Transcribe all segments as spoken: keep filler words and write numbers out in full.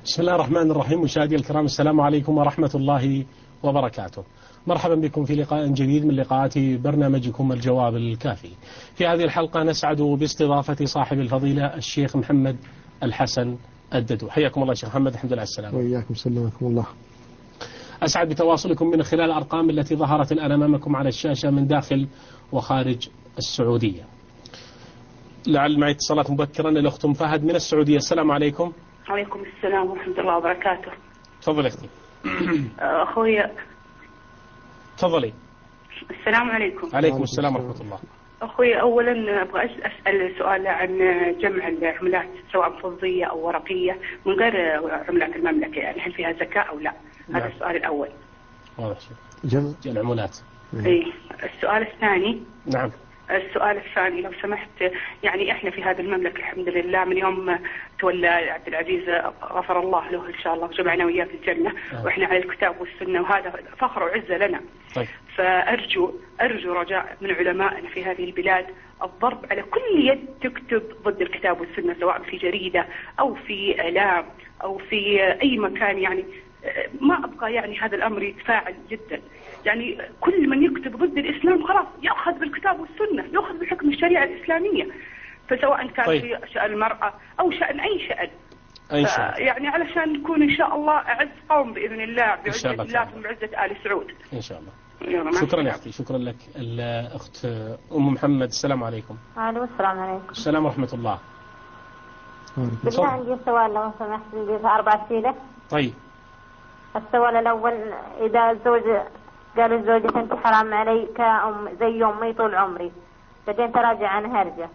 بسم الله الرحمن الرحيم. مشاهدي الكرام، السلام عليكم ورحمة الله وبركاته. مرحبا بكم في لقاء جديد من لقاءات برنامجكم الجواب الكافي. في هذه الحلقة نسعد باستضافة صاحب الفضيلة الشيخ محمد الحسن الددو. حياكم الله شيخ محمد، الحمد لله على السلامة. وإياكم، سلمكم الله. أسعد بتواصلكم من خلال الأرقام التي ظهرت الآن أمامكم على الشاشة من داخل وخارج السعودية. لعل معي اتصالات مبكرا. الأخت أم فهد من السعودية، السلام عليكم. وعليكم السلام ورحمة الله وبركاته. تفضل أختي. أخوي. تفضلي. السلام عليكم. عليكم السلام ورحمة الله. أخوي، أولا أبغى أسأل سؤال عن جمع العملات سواء فضية أو ورقية من غير عملات المملكة، يعني هل فيها زكاة أو لا؟ نعم. هذا السؤال الأول. واضح. جمع العملات. إيه. السؤال الثاني. نعم. السؤال الثاني لو سمحت، يعني احنا في هذه المملكة الحمد لله من يوم تولى عبد العزيز غفر الله له ان شاء الله وجمعنا وياه في الجنة. آه. واحنا على الكتاب والسنة، وهذا فخر وعزة لنا. طيب. فارجو ارجو رجاء من علمائنا في هذه البلاد الضرب على كل يد تكتب ضد الكتاب والسنة، سواء في جريدة او في اعلام او في اي مكان. يعني ما ابقى يعني هذا الامر يتفاعل جدا. يعني كل من يكتب ضد الإسلام خلاص يأخذ بالكتاب والسنة، يأخذ بحكم الشريعة الإسلامية، فسواء كان طيب. في شأن المرأة أو شأن أي شأن. أي شأن. يعني علشان نكون إن شاء الله أعز قوم بإذن الله، بعزة الله وبعزة آل سعود إن شاء الله. شكرا يا أختي، شكرا لك. الأخت أم محمد، السلام عليكم. أهلا والسلام عليكم. السلام ورحمة الله. بالله عندي سؤال لو سمحت، عندي أربع أسئلة. طيب. السؤال الأول، إذا الزوج قال الزوجة أنت حرام علي كأم زي أمي طول عمري، بعدين تراجع عن هرجة.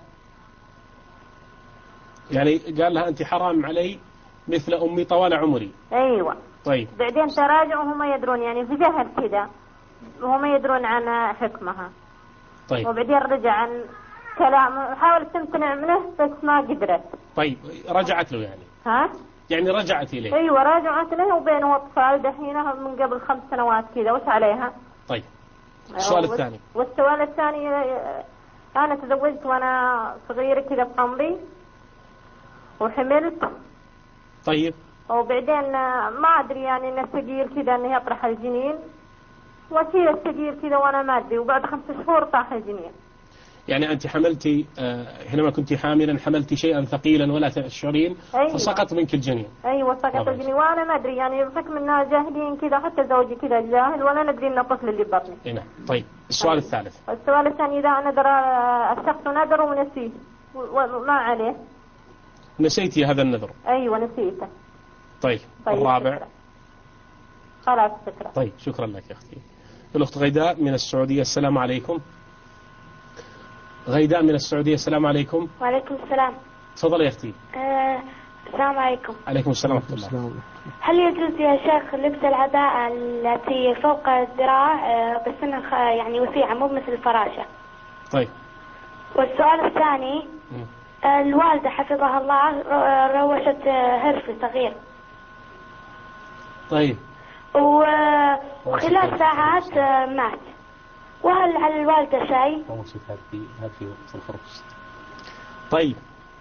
يعني قال لها أنت حرام علي مثل أمي طوال عمري. أيوة. طيب. بعدين تراجع وهم يدرون، يعني في جهل كذا وهم يدرون عن حكمها. طيب. وبعدين رجع عن كلام، حاولت تمتنع منه بس ما قدرت. طيب، رجعت له يعني. ها؟ يعني رجعت إليه. أيوة راجعت له، وبينه أطفال دحينها من قبل خمس سنوات كذا، وش عليها؟ طيب. السؤال الثاني. والسؤال الثاني، أنا تزوجت وأنا صغيرة كذا بعمري وحملت. طيب. وبعدين ما أدري يعني إن الثقيل كذا إنه يطرح الجنين، وشيل الثقيل كذا وأنا ما أدري، وبعد خمس شهور طاح الجنين. يعني أنت حملتي حينما كنت حاملا حملتي شيئا ثقيلا ولا تشعرين. أيوة. فسقط منك الجنين. أيوة سقط الجنين وأنا ما أدري، يعني بحكم إنها جاهلين كذا، حتى زوجي كذا جاهل ولا ندري إنه طفل اللي بطني. نعم. طيب. السؤال طيب. الثالث. السؤال الثاني، إذا نذر الشخص نذر ونسيه وما عليه. نسيتي هذا النذر؟ أيوة نسيته. طيب. طيب. الرابع. شكرا. خلاص شكرا. طيب شكرا لك يا أختي. الأخت غيداء من السعودية، السلام عليكم. غيداء من السعودية، السلام عليكم. وعليكم السلام. تفضل يا أختي. أه السلام عليكم. عليكم السلام ورحمة الله. هل يجوز يا شيخ لبس العباءة التي فوق الذراع أه بس انها يعني وسيعة مو مثل الفراشة؟ طيب. والسؤال الثاني، أه الوالدة حفظها الله روشت هرفي صغير. طيب. وخلال ساعات مات، وهل على الوالدة شيء؟ طيب.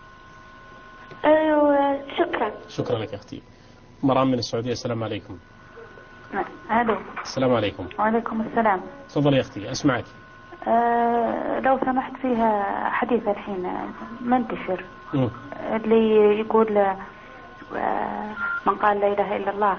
أيوة شكرا. شكرا لك يا أختي. مرام من السعودية، السلام عليكم. ألو. السلام عليكم. وعليكم السلام. تفضل يا أختي أسمعك. أه لو سمحت، فيها حديث الحين منتشر م. اللي يقول أه من قال لا إله إلا الله.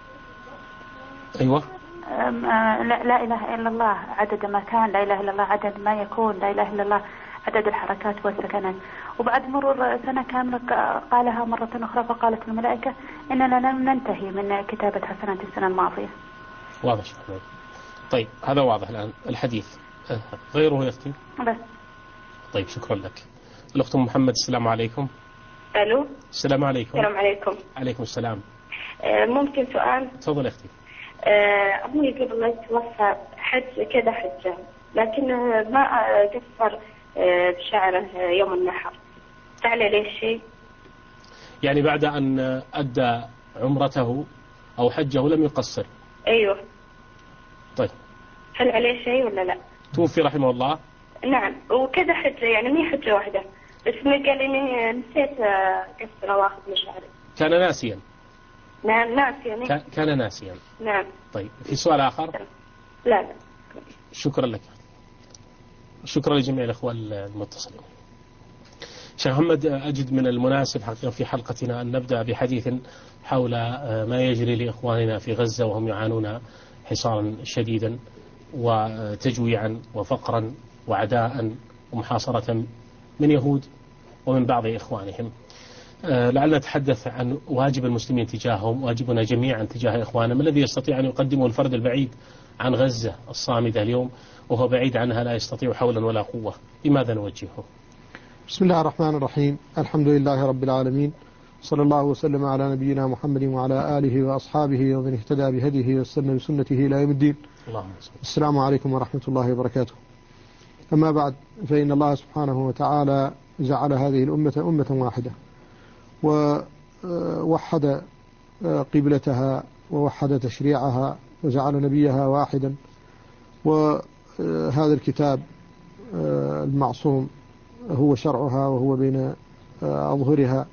أيوة. لا, لا إله إلا الله عدد ما كان، لا إله إلا الله عدد ما يكون، لا إله إلا الله عدد الحركات والسكنات. وبعد مرور سنة كاملة قالها مرة أخرى فقالت الملائكة إننا لم ننتهي من كتابة حسنات السنة الماضية. واضح شكرا. طيب هذا واضح الآن الحديث. غيره يا أختي؟ بس. طيب شكرا لك. الأخت محمد، السلام عليكم. ألو. السلام عليكم. السلام عليكم. عليكم السلام. ممكن سؤال؟ تفضل يا أختي. أبوي قبل ما يتوفى حج كذا حجة، لكنه ما قصر بشعره يوم النحر، فعل عليه شيء؟ يعني بعد أن أدى عمرته أو حجه لم يقصر؟ أيوه. طيب. هل عليه شيء ولا لا؟ توفي رحمه الله؟ نعم، وكذا حجة يعني مي حجة واحدة، بس قال لي نسيت قصر واخذ مشعري. كان ناسيا؟ نعم ناسيا. كان ناسيا. نعم. طيب في سؤال آخر؟ لا لا. شكرا لك. شكرا لجميع الأخوة المتصلين. شيخ محمد، أجد من المناسب حقيقة في حلقتنا أن نبدأ بحديث حول ما يجري لإخواننا في غزة وهم يعانون حصارا شديدا وتجويعا وفقرا وعداء ومحاصرة من يهود ومن بعض إخوانهم. لعلنا نتحدث عن واجب المسلمين تجاههم، واجبنا جميعا تجاه إخواننا. ما الذي يستطيع أن يقدمه الفرد البعيد عن غزة الصامدة اليوم وهو بعيد عنها لا يستطيع حولا ولا قوة؟ بماذا نوجهه؟ بسم الله الرحمن الرحيم. الحمد لله رب العالمين، صلى الله وسلم على نبينا محمد وعلى آله وأصحابه ومن اهتدى بهديه واستنى بسنته إلى يوم الدين. السلام عليكم ورحمة الله وبركاته. أما بعد، فإن الله سبحانه وتعالى جعل هذه الأمة أمة واحدة ووحد قبلتها ووحد تشريعها وجعل نبيها واحدا، وهذا الكتاب المعصوم هو شرعها وهو بين أظهرها.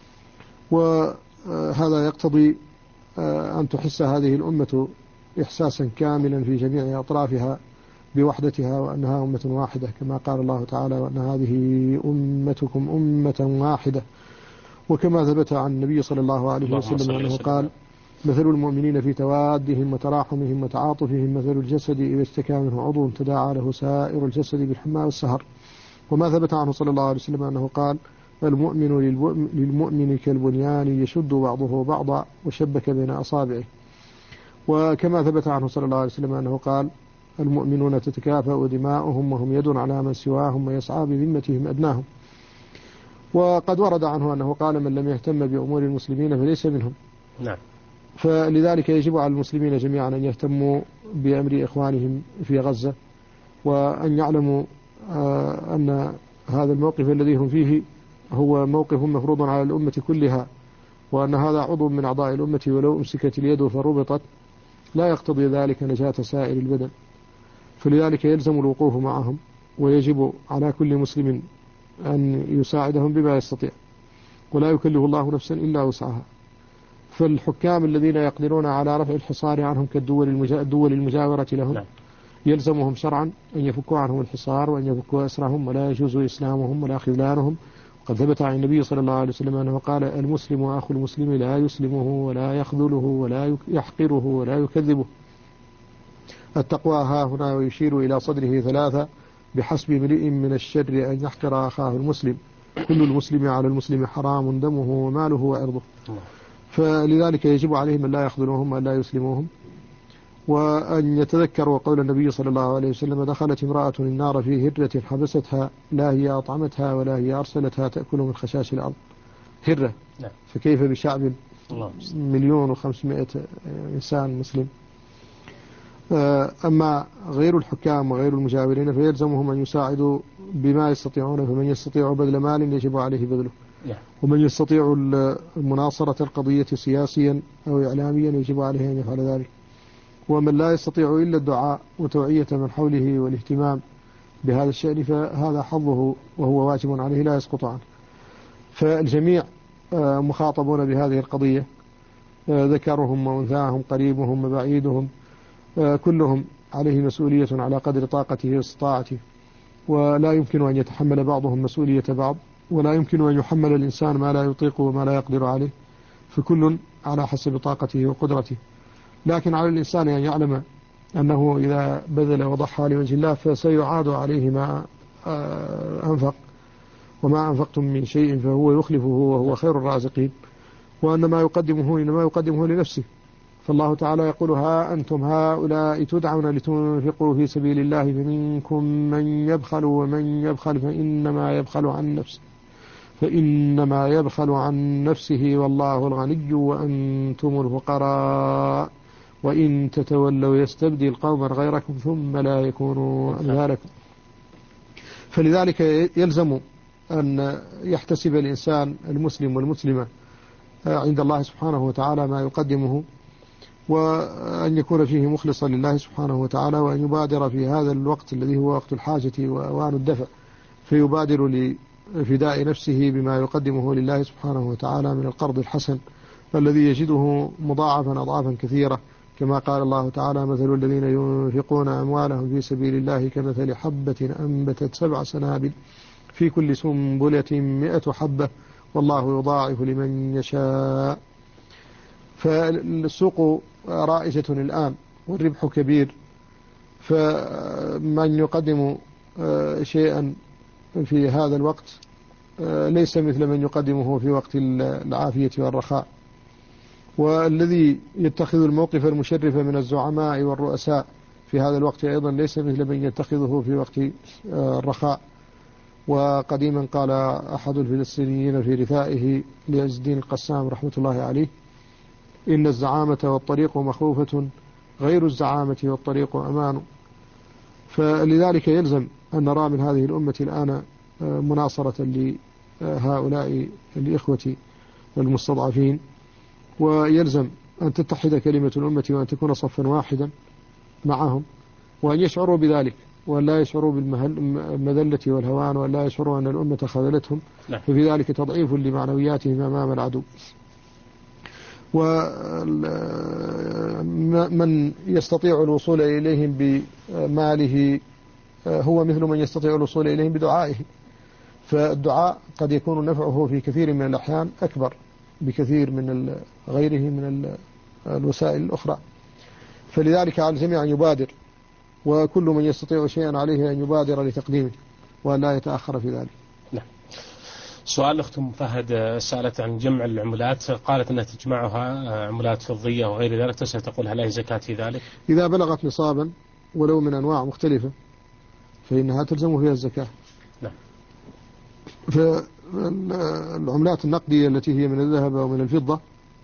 وهذا يقتضي أن تحس هذه الأمة إحساسا كاملا في جميع أطرافها بوحدتها وأنها أمة واحدة، كما قال الله تعالى: وأن هذه أمتكم أمة واحدة. وكما ثبت عن النبي صلى الله عليه وسلم أنه قال: مثل المؤمنين في توادهم وتراحمهم وتعاطفهم مثل الجسد إذا اشتكى منه عضو تداعى له سائر الجسد بالحمى والسهر. وما ثبت عنه صلى الله عليه وسلم أنه قال: المؤمن للمؤمن كالبنيان يشد بعضه بعضا وشبك بين أصابعه. وكما ثبت عنه صلى الله عليه وسلم أنه قال: المؤمنون تتكافأ دماؤهم وهم يد على من سواهم ويسعى بذمتهم أدناهم. وقد ورد عنه أنه قال: من لم يهتم بأمور المسلمين فليس منهم. نعم. فلذلك يجب على المسلمين جميعا أن يهتموا بأمر إخوانهم في غزة، وأن يعلموا أن هذا الموقف الذي هم فيه هو موقف مفروض على الأمة كلها، وأن هذا عضو من أعضاء الأمة ولو أمسكت اليد فربطت لا يقتضي ذلك نجاة سائر البدن. فلذلك يلزم الوقوف معهم، ويجب على كل مسلم أن يساعدهم بما يستطيع، ولا يكلف الله نفسا إلا وسعها. فالحكام الذين يقدرون على رفع الحصار عنهم كالدول المجاورة لهم يلزمهم شرعا أن يفكوا عنهم الحصار وأن يفكوا أسرهم، ولا يجوز إسلامهم ولا خذلانهم. وقد ثبت عن النبي صلى الله عليه وسلم أنه قال: المسلم أخو المسلم لا يسلمه ولا يخذله ولا يحقره ولا يكذبه. التقوى ها هنا، ويشير إلى صدره ثلاثة: بحسب امرئ من الشر أن يحقر أخاه المسلم، كل المسلم على المسلم حرام دمه وماله وعرضه. فلذلك يجب عليهم أن لا يخذلوهم وأن لا يسلموهم، وأن يتذكروا قول النبي صلى الله عليه وسلم: دخلت امرأة النار في هرة حبستها، لا هي أطعمتها ولا هي أرسلتها تأكل من خشاش الأرض. هرة. فكيف بشعب مليون وخمسمائة إنسان مسلم؟ أما غير الحكام وغير المجاورين فيلزمهم أن يساعدوا بما يستطيعون، فمن يستطيع بذل مال يجب عليه بذله، ومن يستطيع المناصرة القضية سياسيا أو إعلاميا يجب عليه أن يفعل ذلك، ومن لا يستطيع إلا الدعاء وتوعية من حوله والاهتمام بهذا الشأن فهذا حظه وهو واجب عليه لا يسقط عنه. فالجميع مخاطبون بهذه القضية، ذكرهم وأنثاهم قريبهم وبعيدهم، كلهم عليه مسؤولية على قدر طاقته واستطاعته، ولا يمكن أن يتحمل بعضهم مسؤولية بعض، ولا يمكن أن يحمل الإنسان ما لا يطيق وما لا يقدر عليه، فكل على حسب طاقته وقدرته. لكن على الإنسان أن يعلم أنه إذا بذل وضحى لوجه الله فسيعاد عليه ما أنفق، وما أنفقتم من شيء فهو يخلفه وهو خير الرازقين، وأن ما يقدمه إنما يقدمه لنفسه. فالله تعالى يقول: ها أنتم هؤلاء تدعون لتنفقوا في سبيل الله فمنكم من يبخل ومن يبخل فإنما يبخل عن نفسه فإنما يبخل عن نفسه والله الغني وأنتم الفقراء وإن تتولوا يستبدل قوما غيركم ثم لا يكونوا أمثالكم. فلذلك يلزم أن يحتسب الإنسان المسلم والمسلمة عند الله سبحانه وتعالى ما يقدمه، وأن يكون فيه مخلصا لله سبحانه وتعالى، وأن يبادر في هذا الوقت الذي هو وقت الحاجة وأوان الدفع فيبادر لفداء نفسه بما يقدمه لله سبحانه وتعالى من القرض الحسن الذي يجده مضاعفا أضعافا كثيرة، كما قال الله تعالى: مثل الذين ينفقون أموالهم في سبيل الله كمثل حبة أنبتت سبع سنابل في كل سنبلة مئة حبة والله يضاعف لمن يشاء. فالسوق رائجة الآن والربح كبير، فمن يقدم شيئا في هذا الوقت ليس مثل من يقدمه في وقت العافية والرخاء. والذي يتخذ الموقف المشرف من الزعماء والرؤساء في هذا الوقت أيضا ليس مثل من يتخذه في وقت الرخاء. وقديما قال أحد الفلسطينيين في رثائه لعز الدين القسام رحمة الله عليه: إن الزعامة والطريق مخوفة غير الزعامة والطريق أمان. فلذلك يلزم أن نرى من هذه الأمة الآن مناصرة لهؤلاء الإخوة المستضعفين، ويلزم أن تتحد كلمة الأمة وأن تكون صفا واحدا معهم، وأن يشعروا بذلك وأن لا يشعروا بالمذلة والهوان، وأن لا يشعروا أن الأمة خذلتهم، ففي ذلك تضعيف لمعنوياتهم أمام العدو. ومن يستطيع الوصول إليهم بماله هو مثل من يستطيع الوصول إليهم بدعائه، فالدعاء قد يكون نفعه في كثير من الأحيان أكبر بكثير من غيره من الوسائل الأخرى. فلذلك على الجميع أن يبادر، وكل من يستطيع شيئا عليه أن يبادر لتقديمه وأن لا يتأخر في ذلك. نعم. سؤال أخت فهد سألت عن جمع العملات، قالت أنها تجمعها عملات فضية وغير ذلك، تسأل تقول هل هي زكاة في ذلك؟ إذا بلغت نصابا ولو من أنواع مختلفة فإنها تلزم فيها الزكاة. نعم. فالعملات النقدية التي هي من الذهب أو من الفضة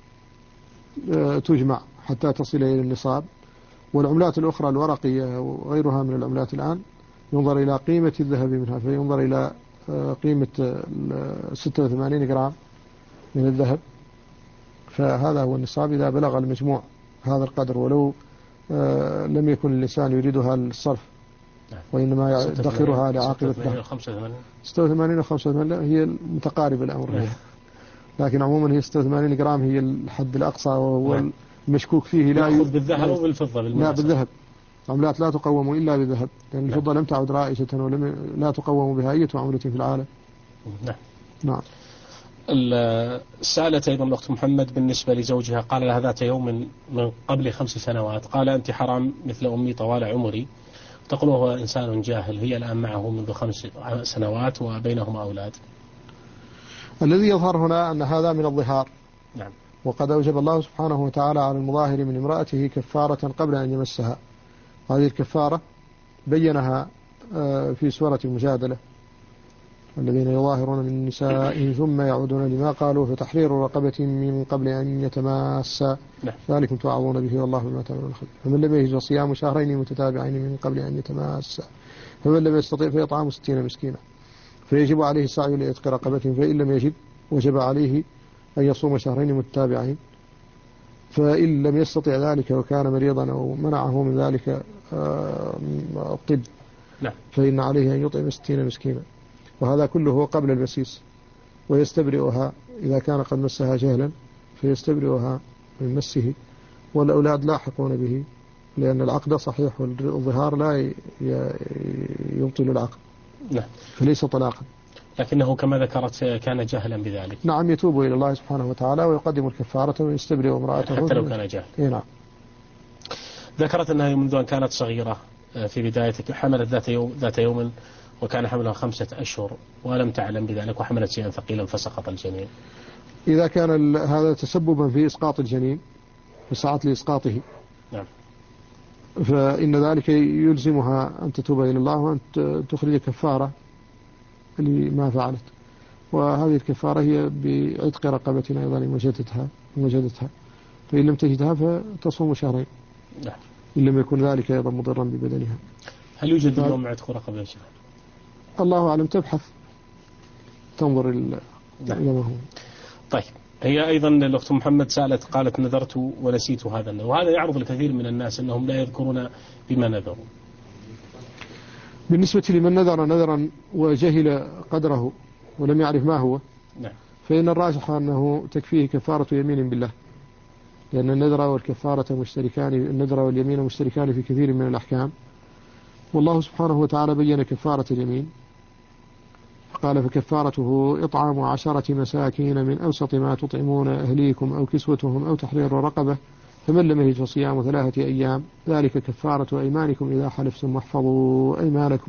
تجمع حتى تصل إلى النصاب، والعملات الأخرى الورقية وغيرها من العملات الآن ينظر إلى قيمة الذهب منها، فينظر إلى قيمة ستة وثمانين جرام من الذهب، فهذا هو النصاب إذا بلغ المجموع هذا القدر، ولو لم يكن الإنسان يريدها للصرف وإنما يدخرها لعاقبة له. ستة وثمانين و خمسة وثمانين هي متقاربة الأمر، لكن عموما هي ستة وثمانين جرام هي الحد الأقصى، وهو المشكوك فيه. لا يأخذ بالذهب أو بالفضة؟ لا، بالذهب. عملات لا تقوم إلا بالذهب، لأن يعني الفضة لم تعد رائجة ولم لا تقوم بها أي عملة في العالم. نعم. نعم. سألت أيضا الأخت محمد بالنسبة لزوجها، قال لها ذات يوم من قبل خمس سنوات: قال أنت حرام مثل أمي طوال عمري. تقول وهو إنسان جاهل، هي الآن معه منذ خمس سنوات وبينهما أولاد. الذي يظهر هنا أن هذا من الظهار. نعم. وقد أوجب الله سبحانه وتعالى على المظاهر من امرأته كفارة قبل أن يمسها. هذه الكفارة بينها في سورة المجادلة: الذين يظاهرون من نسائهم ثم يعودون لما قالوا فتحرير رقبة من قبل أن يتماسا ذلكم توعظون به والله بما تعملون خبير. فمن لم يجد صيام شهرين متتابعين من قبل أن يتماسا، فمن لم يستطيع فيطعم ستين مسكينا، فيجب عليه السعي لعتق رقبة، فإن لم يجد وجب عليه أن يصوم شهرين متتابعين، فإن لم يستطع ذلك وكان مريضا أو منعه من ذلك الطب فإن عليه أن يطعم ستين مسكينا. وهذا كله قبل المسيس، ويستبرئها إذا كان قد مسها جهلا فيستبرئها من مسه، والأولاد لاحقون به، لأن العقد صحيح والظهار لا يبطل العقد. نعم. فليس طلاقا، لكنه كما ذكرت كان جاهلا بذلك. نعم. يتوب إلى الله سبحانه وتعالى ويقدم الكفارة ويستبرئ امرأته حتى لو كان جاهلا. إيه نعم. ذكرت أنها منذ أن كانت صغيرة في بداية حملت ذات يوم, ذات يوم وكان حملها خمسة أشهر ولم تعلم بذلك، وحملت شيئا ثقيلا فسقط الجنين. إذا كان هذا تسببا في إسقاط الجنين فسعت لإسقاطه، نعم، فإن ذلك يلزمها أن تتوب إلى الله وأن تخرج كفارة لما فعلت، وهذه الكفارة هي بعتق رقبة أيضا إن وجدتها وجدتها فإن لم تجدها فتصوم شهرين، نعم، إن لم يكن ذلك أيضا مضرا ببدنها. هل يوجد اليوم عتق رقبة يا شيخ؟ الله أعلم، تبحث تنظر إلى ما هو. طيب، هي أيضا الأخت محمد سألت قالت نذرت ونسيت هذا النذر، وهذا يعرض الكثير من الناس أنهم لا يذكرون بما نذروا. بالنسبة لمن نذر نذرا وجهل قدره ولم يعرف ما هو، نعم، فإن الراجح أنه تكفيه كفارة يمين بالله، لأن النذر والكفارة مشتركان، النذر واليمين مشتركان في كثير من الأحكام، والله سبحانه وتعالى بين كفارة اليمين قال فكفارته إطعام عشرة مساكين من أوسط ما تطعمون أهليكم أو كسوتهم أو تحرير رقبة، فمن لم يجد فصيام ثلاثة أيام ذلك كفارة أيمانكم إذا حلفتم واحفظوا أيمانكم.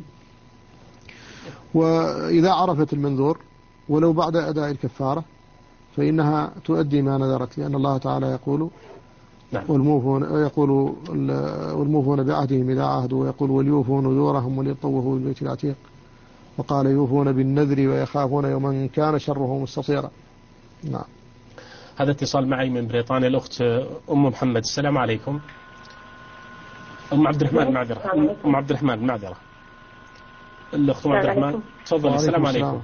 وإذا عرفت المنذور ولو بعد أداء الكفارة فإنها تؤدي ما نذرت، لأن الله تعالى يقول نعم. والموفون يقول والموفون بعهدهم إذا عاهدوا، ويقول وليوفوا نذورهم وليطوفوا بالبيت العتيق، وقال يوفون بالنذر ويخافون يوما كان شره مستطيرا. نعم. هذا اتصال معي من بريطانيا الأخت أم محمد. السلام عليكم. أم عبد الرحمن معذرة. أم عبد الرحمن معذرة. الأخت أم عبد الرحمن تفضل. السلام عليكم.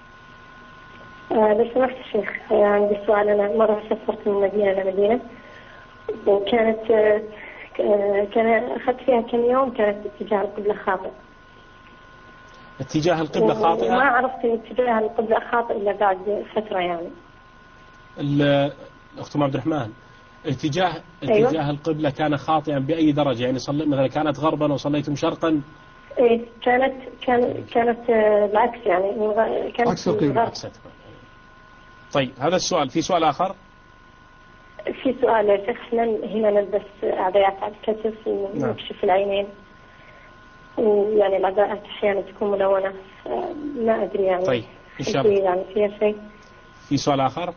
لو سمحت الشيخ عندي سؤال. أنا مرة سافرت من مدينة لمدينة وكانت كان أخذت فيها كم يوم، كانت اتجاه القبلة خاطئ. اتجاه القبلة خاطئة؟ ما عرفت إن اتجاه القبلة خاطئ إلا بعد فترة يعني. الأخت أم عبد الرحمن اتجاه اتجاه أيوة. القبلة كان خاطئا بأي درجة؟ يعني صلي مثلا كانت غربا وصليتم شرقا؟ إيه كانت كان كانت العكس يعني كانت عكس القبلة. طيب هذا السؤال. في سؤال آخر؟ في سؤال يا شيخ. احنا هنا نلبس عبايات على الكتف ونكشف العينين، ويعني العباءات أحيانا تكون ملونة، ما أدري يعني. طيب إن شاء الله يعني فيها شيء. في سؤال آخر؟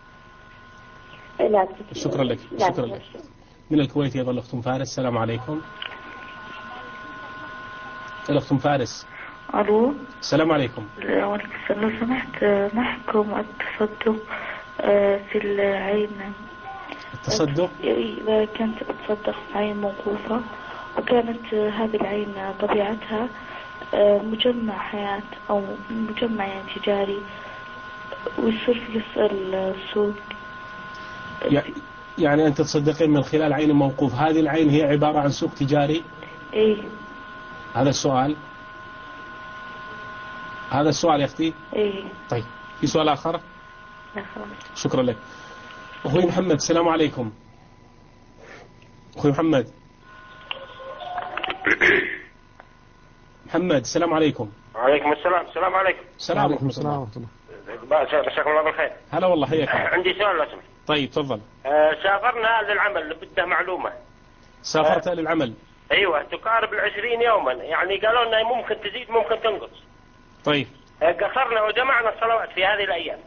لا شكرا لك. شكرا لك. من الكويت أيضا الأخت أم فارس. السلام عليكم. الأخت أم فارس. ألو. السلام عليكم. وعليكم السلام. لو سمحت ما حكم التصدق في العين؟ التصدق؟ إذا كنت أتصدق عين موقوفة وكانت هذه العين طبيعتها مجمع حياة أو مجمع يعني تجاري ويصير في السوق، يعني أنت تصدقين من خلال عين موقوف، هذه العين هي عبارة عن سوق تجاري؟ إيه. هذا السؤال؟ هذا السؤال يا أختي؟ إيه. طيب في سؤال آخر؟ لا خلاص. شكرا لك. أخوي محمد. السلام عليكم. أخوي محمد. محمد السلام عليكم. وعليكم السلام. السلام عليكم. السلام عليكم السلام ورحمة الله. مساكم الله بالخير. هلا والله حياك. عندي سؤال لو سمحت. طيب تفضل. آه سافرنا للعمل بده معلومة. سافرت آه للعمل؟ ايوه تقارب العشرين يوما، يعني قالوا لنا ممكن تزيد ممكن تنقص. طيب. آه قصرنا وجمعنا الصلوات في هذه الايام،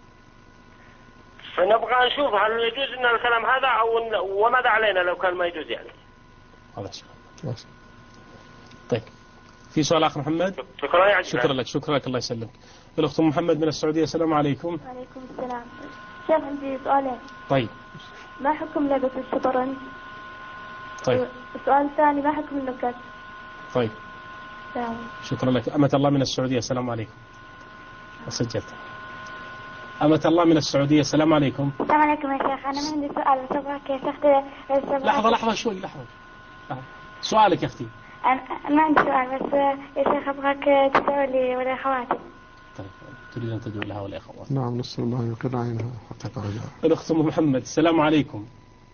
فنبغى نشوف هل يجوز لنا الكلام هذا او وماذا علينا لو كان ما يجوز يعني. هذا شكرا. طيب في سؤال آخر محمد؟ شكرا يا شكرا لك. شكرا لك. الله يسلمك. الأخت محمد من السعودية. السلام عليكم. وعليكم السلام. شيخ عندي سؤالين. طيب. ما حكم لعبة الشطرنج؟ طيب. السؤال الثاني ما حكم النكت؟ طيب. سلام. شكرا لك. أمة الله من السعودية. السلام عليكم. سجلت. أمة الله من السعودية. السلام عليكم. السلام عليكم يا شيخ. أنا ما عندي سؤال بس أبغاك يا شيخ. لحظة لحظة شوي لحظة. سؤالك يا أختي. أنا ما عندي سؤال بس يا شيخ أبغاك تدعو لي ولأخواتي. طيب تريد أن تدعو لها ولأخواتي؟ نعم نسأل الله يقر عينها حقق رجاء. الأخت محمد. السلام عليكم.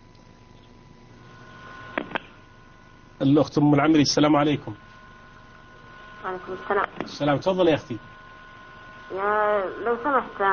الأخت أم العمري. السلام عليكم. وعليكم السلام. السلام. تفضل يا أختي. يا لو سمحت.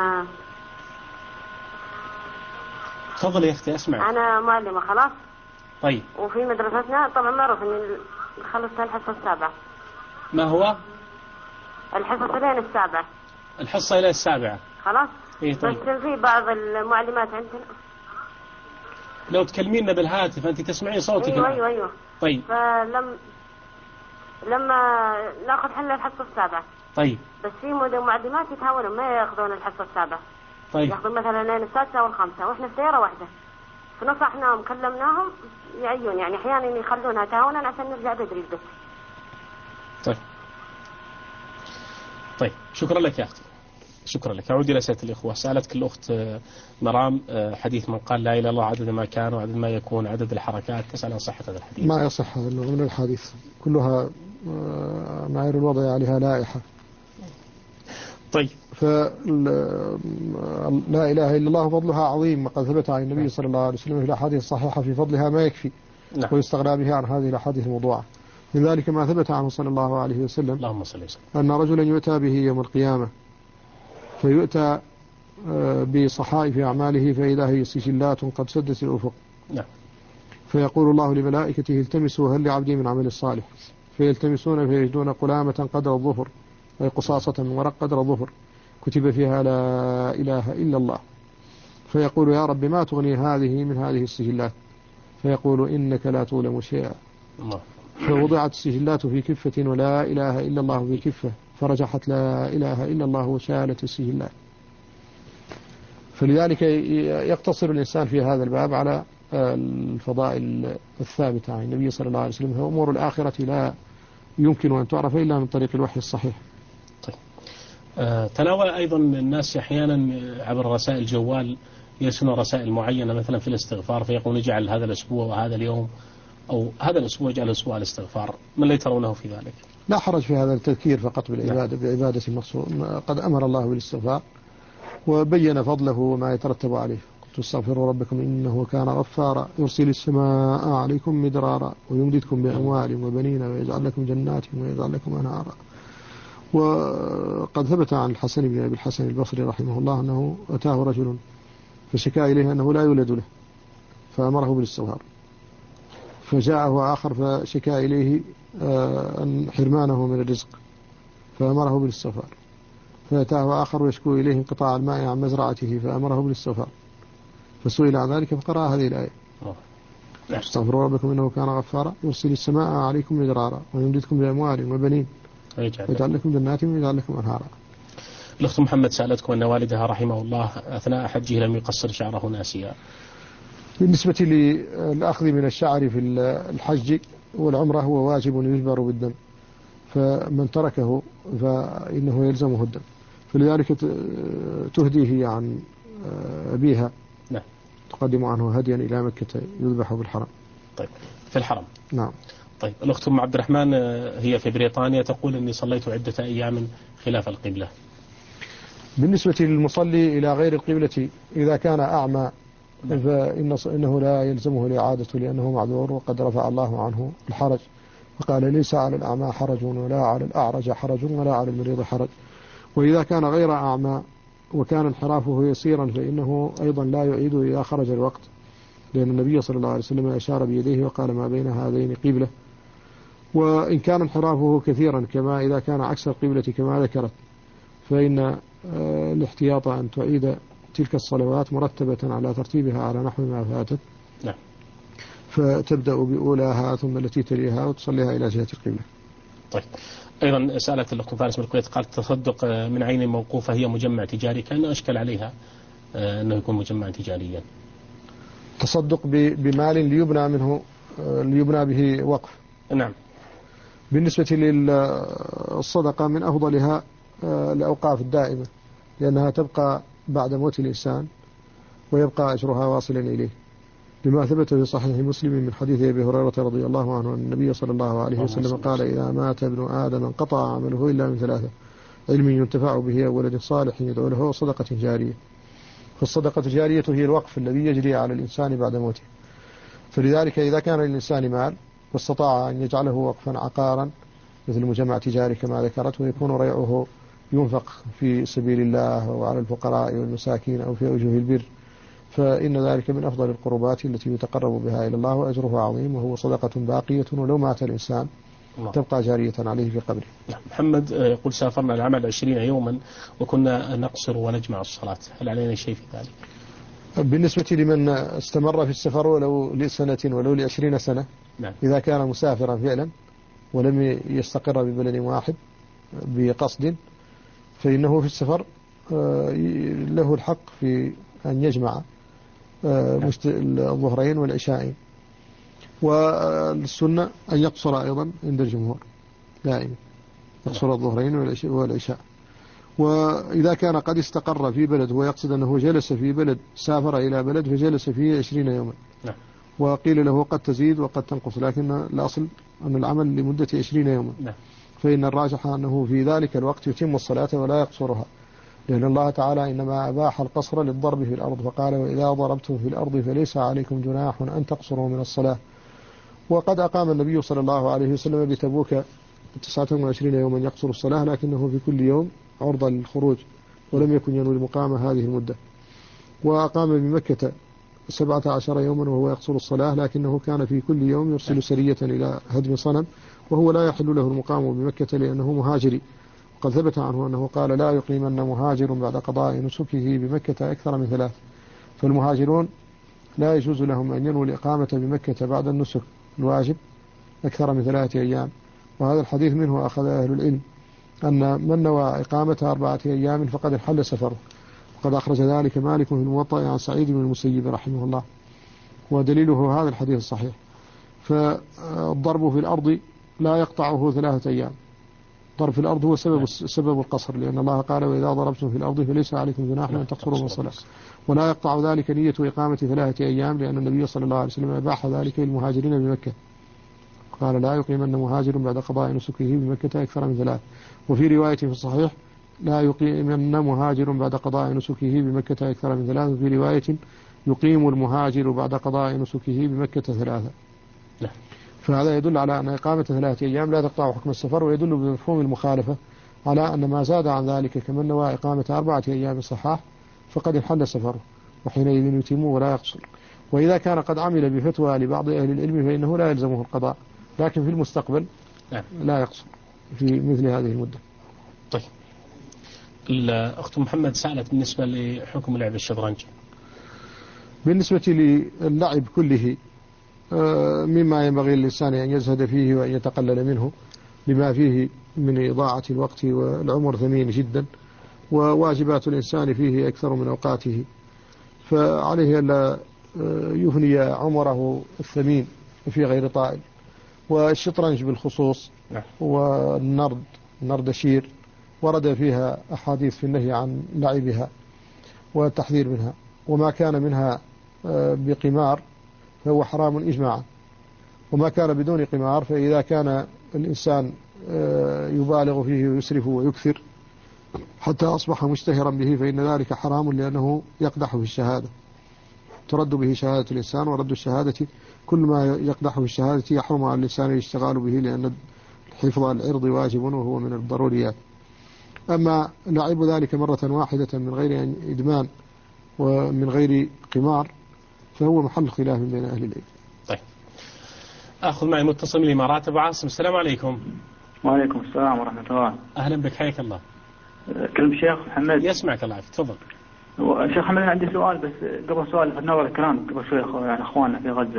تفضل يا أختي أسمع. أنا معلمة خلاص. طيب. وفي مدرستنا طبعا معروف إني خلصت الحصة السابعة. ما هو؟ الحصة إلى السابعة. الحصة إلى السابعة. خلاص. إيه طيب. بس في بعض المعلمات عندنا. لو تكلمينا بالهاتف أنت تسمعين صوتك. أيوة أيوة أيوة. طيب. فلم لما ناخذ حل الحصة السابعة. طيب. بس في معلمات يتهاونوا ما ياخذون الحصة السابعة. طيب. ياخذون مثلا لين السادسة والخامسة وإحنا في سيارة واحدة. فنصحناهم كلمناهم يعيون يعني أحيانا يخلونها تهاونا عشان نرجع بدري البيت. طيب. طيب شكرا لك يا أختي. شكرا لك. أعود إلى أسئلة الإخوة. سألتك الأخت مرام حديث من قال لا إله إلا الله عدد ما كان وعدد ما يكون عدد الحركات، تسأل عن صحة هذا الحديث. ما يصح هذا من الحديث، كلها معايير الوضع عليها لائحة. طيب. فلا إله إلا الله فضلها عظيم، وقد ثبت عن النبي صلى الله عليه وسلم في الأحاديث الصحيحة في فضلها ما يكفي. نعم. ويستغنى بها عن هذه الأحاديث الموضوعة. من ذلك ما ثبت عنه صلى الله عليه وسلم اللهم صل وسلم أن رجلا يؤتى به يوم القيامة فيؤتى بصحائف أعماله فإذا هي سجلات قد سدت الأفق. نعم. فيقول الله لملائكته التمسوا هل لعبدي من عمل الصالح، فيلتمسون فيجدون قلامة قدر الظهر، أي قصاصة من ورق قدر الظهر كتب فيها لا إله إلا الله. فيقول يا رب ما تغني هذه من هذه السجلات، فيقول إنك لا تظلم شيئا. الله. فوضعت السجلات في كفة ولا إله إلا الله في كفة، فرجحت لا إله إلا الله وشالت السجلات. فلذلك يقتصر الإنسان في هذا الباب على الفضائل الثابتة عن النبي صلى الله عليه وسلم، فأمور الآخرة لا يمكن أن تعرف إلا من طريق الوحي الصحيح. طيب. آه تناول أيضا الناس أحيانا عبر رسائل الجوال يرسلون رسائل معينة مثلا في الاستغفار، فيقول نجعل هذا الأسبوع وهذا اليوم أو هذا الأسبوع جعل أسبوع الاستغفار، ما اللي ترونه في ذلك؟ لا حرج في هذا التذكير فقط بالعبادة بعبادة المقصود. قد أمر الله بالاستغفار وبين فضله وما يترتب عليه. قلت استغفروا ربكم إنه كان غفارا يرسل السماء عليكم مدرارا ويمددكم بأموال وبنين ويجعل لكم جنات ويجعل لكم أنهارا. وقد ثبت عن الحسن بن أبي الحسن البصري رحمه الله أنه أتاه رجل فشكا إليه أنه لا يولد له فأمره بالاستغفار، فجاءه آخر فشكا إليه أن حرمانه من الرزق فأمره بالاستغفار، فأتاه آخر يشكو إليه انقطاع الماء عن مزرعته فأمره بالاستغفار، فسئل عن ذلك فقرأ هذه الآية استغفروا ربكم إنه كان غفارا يرسل السماء عليكم مدرارا ويمددكم بأموال وبنين ويجعل لكم جنات ويجعل لكم أنهارا. الأخت محمد سألتكم أن والدها رحمه الله أثناء حجه لم يقصر شعره ناسيا. بالنسبة للأخذ من الشعر في الحج والعمرة هو واجب يجبر بالدم، فمن تركه فإنه يلزمه الدم، فلذلك تهديه عن أبيها. نعم. تقدم عنه هديا إلى مكة يذبح بالحرم. طيب في الحرم. نعم. طيب الأخت أم عبد الرحمن هي في بريطانيا تقول أني صليت عدة أيام خلاف القبلة. بالنسبة للمصلي إلى غير القبلة إذا كان أعمى فإنه لا يلزمه الإعادة لأنه معذور، وقد رفع الله عنه الحرج وقال ليس على الأعمى حرج ولا على الأعرج حرج ولا على المريض حرج. وإذا كان غير أعمى وكان انحرافه يسيرا فإنه أيضا لا يعيد إذا خرج الوقت، لأن النبي صلى الله عليه وسلم أشار بيديه وقال ما بين هذين قبلة. وإن كان انحرافه كثيرا كما إذا كان عكس القبلة كما ذكرت فإن الاحتياط أن تعيد تلك الصلوات مرتبة على ترتيبها على نحو ما فاتت. نعم. فتبدأ بأولاها ثم التي تليها وتصليها إلى جهة القبلة. طيب أيضا سألت الأخت فارس من الكويت قالت تصدق من عين موقوفة هي مجمع تجاري، كان أشكل عليها أنه يكون مجمع تجاريا. تصدق بمال ليبنى منه ليبنى به وقف. نعم. بالنسبة للصدقة من أفضلها الأوقاف الدائمة لأنها تبقى بعد موت الإنسان ويبقى أجرها واصلا إليه، لما ثبت في صحيح مسلم من حديث أبي هريرة رضي الله عنه أن النبي صلى الله عليه وسلم قال إذا مات ابن آدم انقطع عمله إلا من ثلاثة: علم ينتفع به أو ولد صالح يدعو له وصدقة جارية. فالصدقة الجارية هي الوقف الذي يجري على الإنسان بعد موته، فلذلك إذا كان للإنسان مال واستطاع أن يجعله وقفا عقارا مثل مجمع تجاري كما ذكرت ويكون ريعه ينفق في سبيل الله وعلى الفقراء والمساكين أو في وجوه البر، فإن ذلك من أفضل القربات التي يتقرب بها إلى الله وأجرها عظيم، وهو صدقة باقية ولو مات الإنسان الله. تبقى جارية عليه في قبره. محمد يقول سافرنا العمل عشرين يوما وكنا نقصر ونجمع الصلاة، هل علينا شيء في ذلك؟ بالنسبة لمن استمر في السفر ولو لسنة ولو لعشرين سنة، نعم. إذا كان مسافرا فعلا ولم يستقر ببلد واحد بقصد فإنه في السفر له الحق في أن يجمع الظهرين والعشاءين، والسنة أن يقصر أيضا عند الجمهور دائما، يقصر الظهرين والعشاء. وإذا كان قد استقر في بلد ويقصد أنه جلس في بلد سافر إلى بلد فجلس فيه عشرين يوما، وقيل له قد تزيد وقد تنقص، لكن الأصل أن العمل لمدة عشرين يوما، فإن الراجح أنه في ذلك الوقت يتم الصلاة ولا يقصرها، لأن الله تعالى إنما أباح القصر للضرب في الأرض، فقال وإذا ضربتم في الأرض فليس عليكم جناح أن تقصروا من الصلاة. وقد أقام النبي صلى الله عليه وسلم بتبوك تسعة وعشرين يوما يقصر الصلاة، لكنه في كل يوم عرضة للخروج، ولم يكن ينوي المقامة هذه المدة. وأقام بمكة سبعة عشر يوما وهو يقصر الصلاة، لكنه كان في كل يوم يرسل سرية إلى هدم صنم، وهو لا يحل له المقام بمكة لأنه مهاجري. وقد ثبت عنه أنه قال لا يقيمن مهاجر بعد قضاء نسكه بمكة أكثر من ثلاث. فالمهاجرون لا يجوز لهم أن ينووا الإقامة بمكة بعد النسك الواجب أكثر من ثلاثة أيام. وهذا الحديث منه أخذ أهل العلم أن من نوى إقامة أربعة أيام فقد انحل سفره، وقد أخرج ذلك مالك في الموطأ عن سعيد بن المسيب رحمه الله، ودليله هذا الحديث الصحيح. فالضرب في الأرض لا يقطعه ثلاثة أيام. ضرب في الأرض هو سبب سبب القصر، لأن الله قال وإذا ضربتم في الأرض فليس عليكم جناح أن تقصروا من الصلاة. ولا يقطع ذلك نية إقامة ثلاثة أيام، لأن النبي صلى الله عليه وسلم أباح ذلك للمهاجرين بمكة، قال لا يقيمن مهاجر بعد قضاء نسكه بمكة أكثر من ثلاث. وفي رواية في الصحيح لا يقيمن مهاجر بعد قضاء نسكه بمكة أكثر من ثلاث. وفي رواية يقيم المهاجر بعد قضاء نسكه بمكة ثلاثة. فهذا يدل على أن إقامة ثلاثة أيام لا تقطع حكم السفر، ويدل بمفهوم المخالفة على أن ما زاد عن ذلك كمن نوى إقامة أربعة أيام صحاح فقد انحل سفره، وحينئذ يتم ولا يقصر. وإذا كان قد عمل بفتوى لبعض أهل العلم فإنه لا يلزمه القضاء، لكن في المستقبل لا يقصر في مثل هذه المدة. طيب، الأخت محمد سألت بالنسبة لحكم لعب الشطرنج. بالنسبة للعب كله مما ينبغي للإنسان أن يزهد فيه وأن يتقلل منه، لما فيه من إضاعة الوقت، والعمر ثمين جدا، وواجبات الإنسان فيه أكثر من أوقاته، فعليه ألا يفني عمره الثمين في غير طائل. والشطرنج بالخصوص والنرد نردشير ورد فيها أحاديث في النهي عن لعبها والتحذير منها، وما كان منها بقمار فهو حرام إجماعا، وما كان بدون قمار فإذا كان الإنسان يبالغ فيه ويسرف ويكثر حتى أصبح مشتهرا به فإن ذلك حرام، لأنه يقدح في الشهادة، ترد به شهادة الإنسان، ورد الشهادة كل ما يقدح في الشهادة يحرم على الإنسان الاشتغال به، لأن حفظ العرض واجب وهو من الضروريات. أما لعب ذلك مرة واحدة من غير إدمان ومن غير قمار فهو محل خلاف بين أهل العلم. طيب، أخذ معي متصل من الإمارات أبو عاصم. السلام عليكم. وعليكم السلام ورحمة الله. أهلا بك، حياك الله. كلم الشيخ محمد. يسمعك الله يعافيك، تفضل. شيخ محمد عندي سؤال، بس قبل سؤال فتناول الكلام قبل شوي يعني أخواننا في غزة.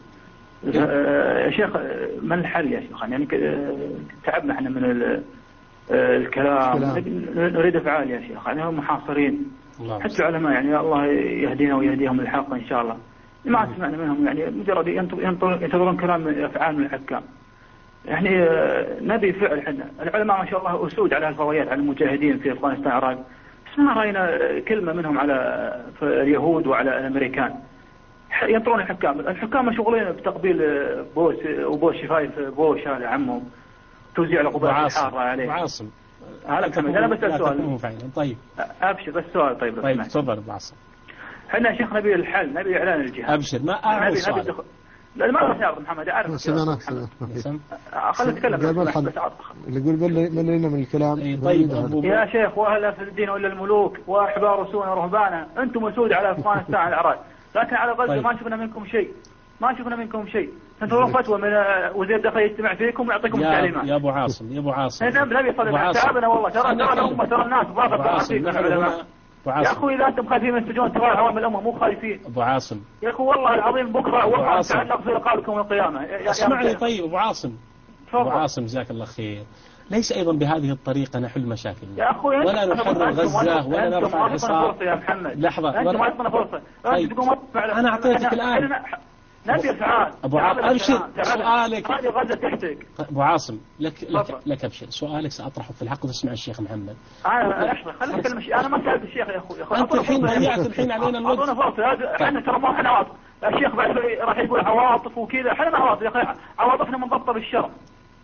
يا شيخ ما الحل يا شيخ؟ يعني تعبنا احنا من الكلام، نريد أفعال يا شيخ. يعني هم محاصرين حتى العلماء، يعني الله يهدينا ويهديهم الحق إن شاء الله. ما سمعنا منهم، يعني مجرد ينتظرون كلام أفعال من الحكام. يعني نبي فعل حنا. العلماء ما شاء الله أسود على الفضائيات على المجاهدين في أفغانستان العراق، بس ما رأينا كلمة منهم على اليهود وعلى الأمريكان. ينطرون الحكام، الحكام مشغولين بتقبيل بوس وبوس شفايف بوش هذا عمهم، توزيع العقوبات الحارة عليه. عاصم هذا كمان أنا بس السؤال. طيب أبشر بس سؤال. طيب طيب تفضل أبو عاصم. احنا يا شيخ نبي الحل، نبي إعلان الجهاد. أبشر ما أعرف السؤال. دخ... لا ما راح يعرف محمد أعرف. سمعنا خلنا نتكلم بس اللي يقول ملينا من الكلام. أي طيب يا شيخ وأهل في الدين ولا الملوك وأحبار وسونا ورهبانا، أنتم مسؤول على أفغانستان العراق، لكن على غزة طيب. ما شفنا منكم شيء، ما شفنا منكم شيء. تنتظرون فتوى من وزير الداخلية يجتمع فيكم ويعطيكم التعليمات. يا أبو عاصم يا أبو عاصم. نبي صلي تعبنا والله، ترى ترى الأمة ترى الناس ضاغط فيكم العلماء. يا أخوي إذا أنتم خايفين من السجون ترى عوام الأمة مو خايفين. أبو عاصم يا أخو والله العظيم بكرة والله تعلق في رقابكم القيامة. اسمعني طيب أبو عاصم. أبو عاصم جزاك الله خير. ليس أيضا بهذه الطريقة نحل مشاكلنا يا أخوي، ولا نحرر غزة ولا نرفع الحصار. لحظة أنت ما أعطنا فرصة. طيب. أنا أعطيتك الآن. نبي أفعال. أبو عاصم أبشر سؤالك. هذه غزة تحتك. أبو عاصم لك لك لك أبشر سؤالك سأطرحه في الحق وتسمع الشيخ محمد. أنا لحظة خليني أتكلم. أنا ما سألت الشيخ يا أخوي. أنت الحين ضيعت الحين علينا الوقت. أعطونا فرصة. إحنا ترى ما إحنا عواطف. الشيخ بعد راح يقول عواطف وكذا، إحنا ما عواطف يا أخي، عواطفنا منضبطة بالشرع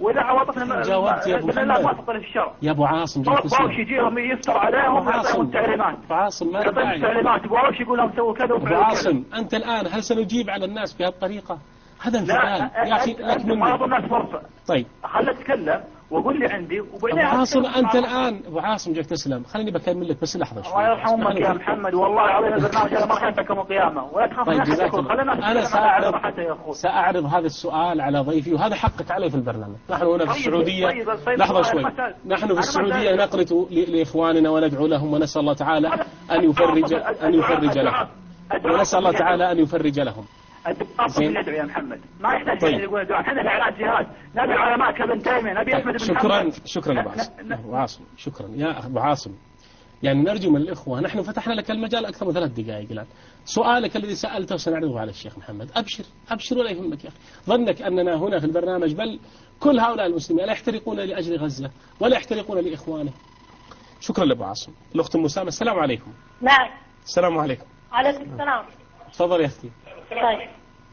واذا عواطفنا جاوبت يا ابو محمد لا موافقه للشرع يا ابو عاصم باوش يجيهم يستر عليهم ويعطيهم التعليمات. ابو عاصم ما يعطيهم التعليمات باوش يقول لهم سووا كذا ابو عاصم انت الان هل سنجيب على الناس بهالطريقه؟ هذا انفعال يا اخي لك مني. ما اعطوا الناس فرصه. طيب خلنا اتكلم واقول لي عندي ابو عاصم انت الان ابو عاصم جاك تسلم خليني بكمل لك بس لحظه شوي. الله يرحم امك يا محمد والله العظيم البرنامج هذا ما حينفعكم القيامه ولا تخاف. طيب جزاك الله. انا ساعرض ساعرض هذا السؤال على ضيفي وهذا حقك عليه في البرنامج. نحن هنا في السعوديه لحظه شوي نحن في السعوديه نقرت لاخواننا وندعو لهم ونسال الله تعالى ان يفرج ان يفرج لهم ونسال الله تعالى ان يفرج لهم. زين ندعو يا محمد ما يحتاج طيب. يقول دعاء احنا اعلان جهاد نبي علماء كابن تيميه نبي احمد بن شكرا شكرا ابو عاصم ابو عاصم شكرا يا ابو عاصم. يعني نرجو من الاخوه نحن فتحنا لك المجال اكثر من ثلاث دقائق الان. سؤالك الذي سالته سنعرضه على الشيخ محمد. ابشر ابشر ولا يهمك يا اخي. ظنك اننا هنا في البرنامج بل كل هؤلاء المسلمين لا يحترقون لاجل غزه ولا يحترقون لاخوانه. شكرا لابو عاصم. الاخت ام اسامه السلام عليكم. نعم. السلام عليكم. عليكم السلام. تفضل يا اختي. طيب.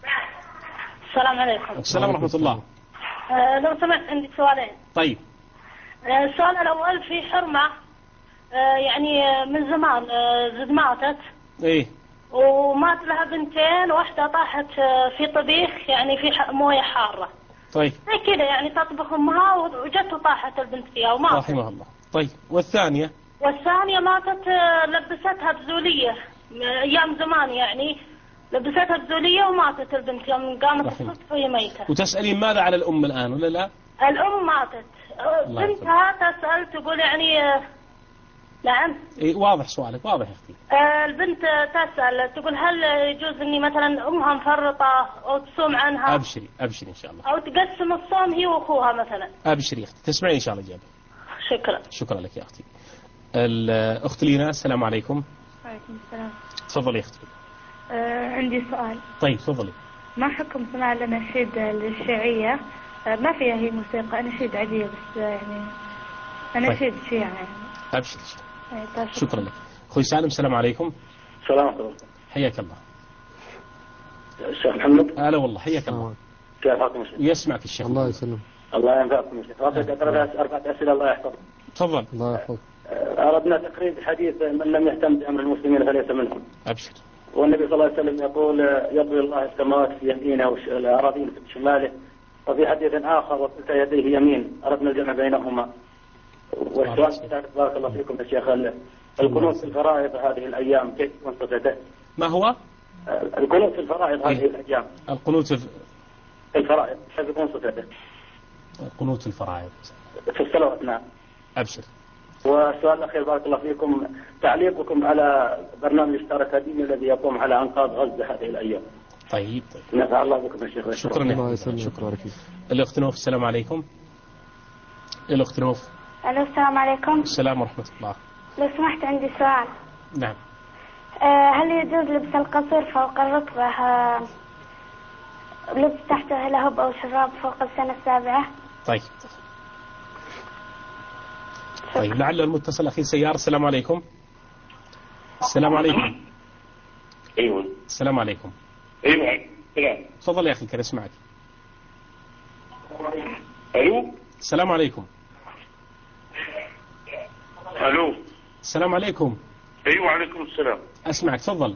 السلام عليكم. السلام ورحمة الله. أه لو سمحت عندي سؤالين. طيب. أه السؤال الأول في حرمة أه يعني من زمان أه زد ماتت. إيه. ومات لها بنتين واحدة طاحت في طبيخ يعني في موية حارة. طيب. زي كذا يعني تطبخ أمها وجت وطاحت البنت فيها وماتت. رحمه الله. طيب والثانية؟ والثانية ماتت لبستها بزولية أيام زمان يعني. لبستها بزولية وماتت البنت يوم قامت الصدفة وهي ميتة. وتسألين ماذا على الأم الآن ولا لا؟ الأم ماتت. بنتها تسأل تقول يعني نعم. إيه واضح سؤالك واضح يا أختي. البنت تسأل تقول هل يجوز إني مثلا أمها مفرطة أو تصوم عنها؟ أبشري أبشري إن شاء الله. أو تقسم الصوم هي وأخوها مثلا. أبشري يا أختي تسمعين إن شاء الله إجابة. شكرا. شكرا لك يا أختي. الأخت لينا السلام عليكم. وعليكم السلام. تفضلي يا أختي. آه عندي سؤال. طيب تفضلي. ما حكم سماع الأناشيد للشيعية؟ آه ما فيها هي موسيقى أناشيد عادية بس يعني أناشيد طيب. شيعة يعني. أبشر. طيب شكرا لك. أخوي سالم السلام عليكم. السلام عليكم. حياك الله. الشيخ محمد. هلا والله حياك الله. كيف حالكم يا شيخ؟ يسمعك الشيخ. الله يسلم. الله ينفعكم يا شيخ. رافض أربعة أسئلة الله يحفظك. تفضل. الله يحفظك. أردنا تقريب حديث من لم يهتم بأمر المسلمين فليس منهم. أبشر. والنبي صلى الله عليه وسلم يقول يطوي الله السماوات في يمينه والأراضين في شماله. وفي حديث آخر وكلتا يديه يمين. أردنا الجمع بينهما. والسؤال بارك الله فيكم يا شيخ القنوت في الفرائض هذه الأيام كيف منصفته؟ ما هو؟ القنوت في الفرائض هذه الأيام. القنوت في الفرائض كيف منصفته؟ القنوت في الفرائض. في الصلوات نعم. أبشر. والسؤال الأخير بارك الله فيكم تعليقكم على برنامج اشتراك ديني الذي يقوم على أنقاذ غزة هذه الأيام. طيب طيب. نفع الله بكم يا شيخ. شكرا لك. شكرا. الأخت نوف السلام عليكم. الأخت نوف. ألو السلام عليكم. السلام ورحمة الله. لو سمحت عندي سؤال. نعم. أه هل يجوز لبس القصير فوق الركبة أه لبس تحته لهب أو شراب فوق السنة السابعة؟ طيب. طيب لعل المتصل أخي سيار. السلام عليكم. السلام عليكم. أيوة. السلام عليكم. أيوة. السلام. تفضل يا أخي كان اسمعك. ألو. السلام عليكم. ألو. السلام عليكم. أيوة عليكم السلام. أسمعك تفضل.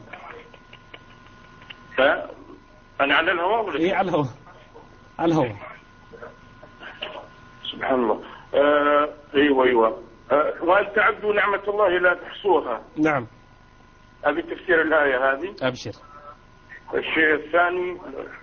أنا على الهواء ولا؟ إيه على الهواء. على الهواء. سبحان الله. آه أيوة أيوة. آه وهل تعدوا نعمة الله لا تحصوها؟ نعم. أبي تفسير الآية هذه. أبشر. الشيء الثاني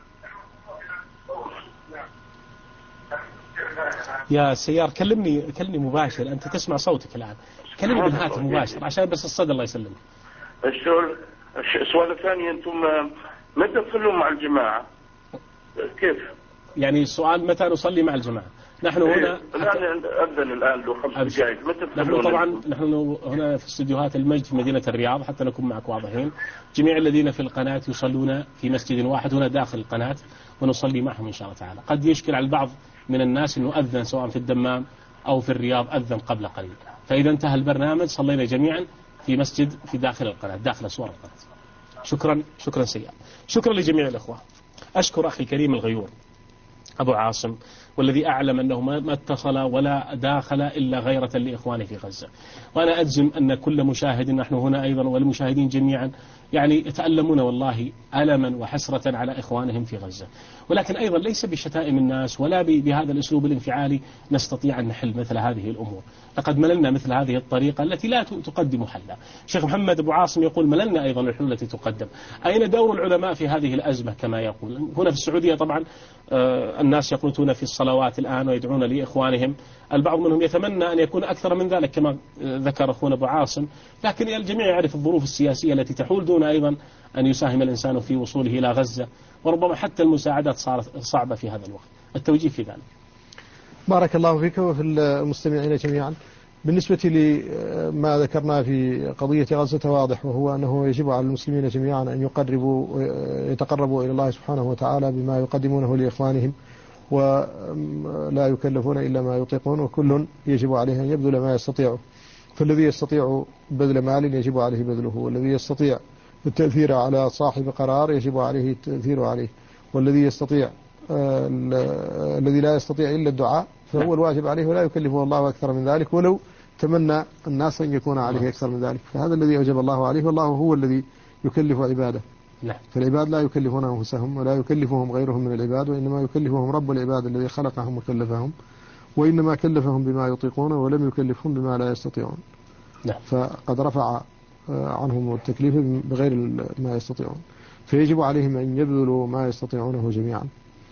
يا سيار كلمني كلمني مباشر أنت تسمع صوتك الآن كلمني بالهاتف مباشر عشان بس الصدى الله يسلمك. السؤال السؤال الثاني أنتم متى تصلون مع الجماعة؟ كيف؟ يعني السؤال متى نصلي مع الجماعة؟ نحن هنا الآن أذن الآن لو خمس دقائق متى نحن طبعا نحن هنا في استديوهات المجد في مدينة الرياض حتى نكون معك واضحين. جميع الذين في القناة يصلون في مسجد واحد هنا داخل القناة ونصلي معهم إن شاء الله تعالى. قد يشكل على البعض من الناس أنه أذن سواء في الدمام أو في الرياض أذن قبل قليل فإذا انتهى البرنامج صلينا جميعا في مسجد في داخل القناة داخل أسوار القناة. شكرا شكرا سيئا. شكرا لجميع الأخوة. أشكر أخي الكريم الغيور أبو عاصم والذي أعلم أنه ما اتصل ولا داخل إلا غيرة لإخوانه في غزة. وأنا أجزم أن كل مشاهد نحن هنا أيضا والمشاهدين جميعا يعني يتألمون والله ألما وحسرة على إخوانهم في غزة. ولكن أيضا ليس بشتائم الناس ولا بهذا الأسلوب الانفعالي نستطيع أن نحل مثل هذه الأمور. لقد مللنا مثل هذه الطريقة التي لا تقدم حلا. شيخ محمد أبو عاصم يقول مللنا أيضا الحلول التي تقدم. أين دور العلماء في هذه الأزمة كما يقول؟ هنا في السعودية طبعا آه الناس يقنطون في الصلوات الآن ويدعون لإخوانهم، البعض منهم يتمنى أن يكون أكثر من ذلك كما ذكر أخونا أبو عاصم، لكن الجميع يعرف الظروف السياسية التي تحول دون أيضا أن يساهم الإنسان في وصوله إلى غزة، وربما حتى المساعدات صارت صعبة في هذا الوقت. التوجيه في ذلك. بارك الله فيك وفي المستمعين جميعا. بالنسبة لما ذكرنا في قضية غزة واضح، وهو أنه يجب على المسلمين جميعا أن يقربوا يتقربوا إلى الله سبحانه وتعالى بما يقدمونه لإخوانهم، ولا يكلفون إلا ما يطيقون، وكل يجب عليه أن يبذل ما يستطيع. فالذي يستطيع بذل مال يجب عليه بذله، والذي يستطيع التأثير على صاحب قرار يجب عليه التأثير عليه، والذي يستطيع الذي لا يستطيع إلا الدعاء فهو الواجب عليه ولا يكلفه الله أكثر من ذلك، ولو تمنى الناس أن يكون عليه أكثر من ذلك. فهذا الذي أوجب الله عليه، والله هو الذي يكلف عباده. فالعباد لا يكلفون أنفسهم ولا يكلفهم غيرهم من العباد، وإنما يكلفهم رب العباد الذي خلقهم وكلفهم، وإنما كلفهم بما يطيقون ولم يكلفهم بما لا يستطيعون. فقد رفع عنهم التكليف بغير ما يستطيعون، فيجب عليهم أن يبذلوا ما يستطيعونه جميعا،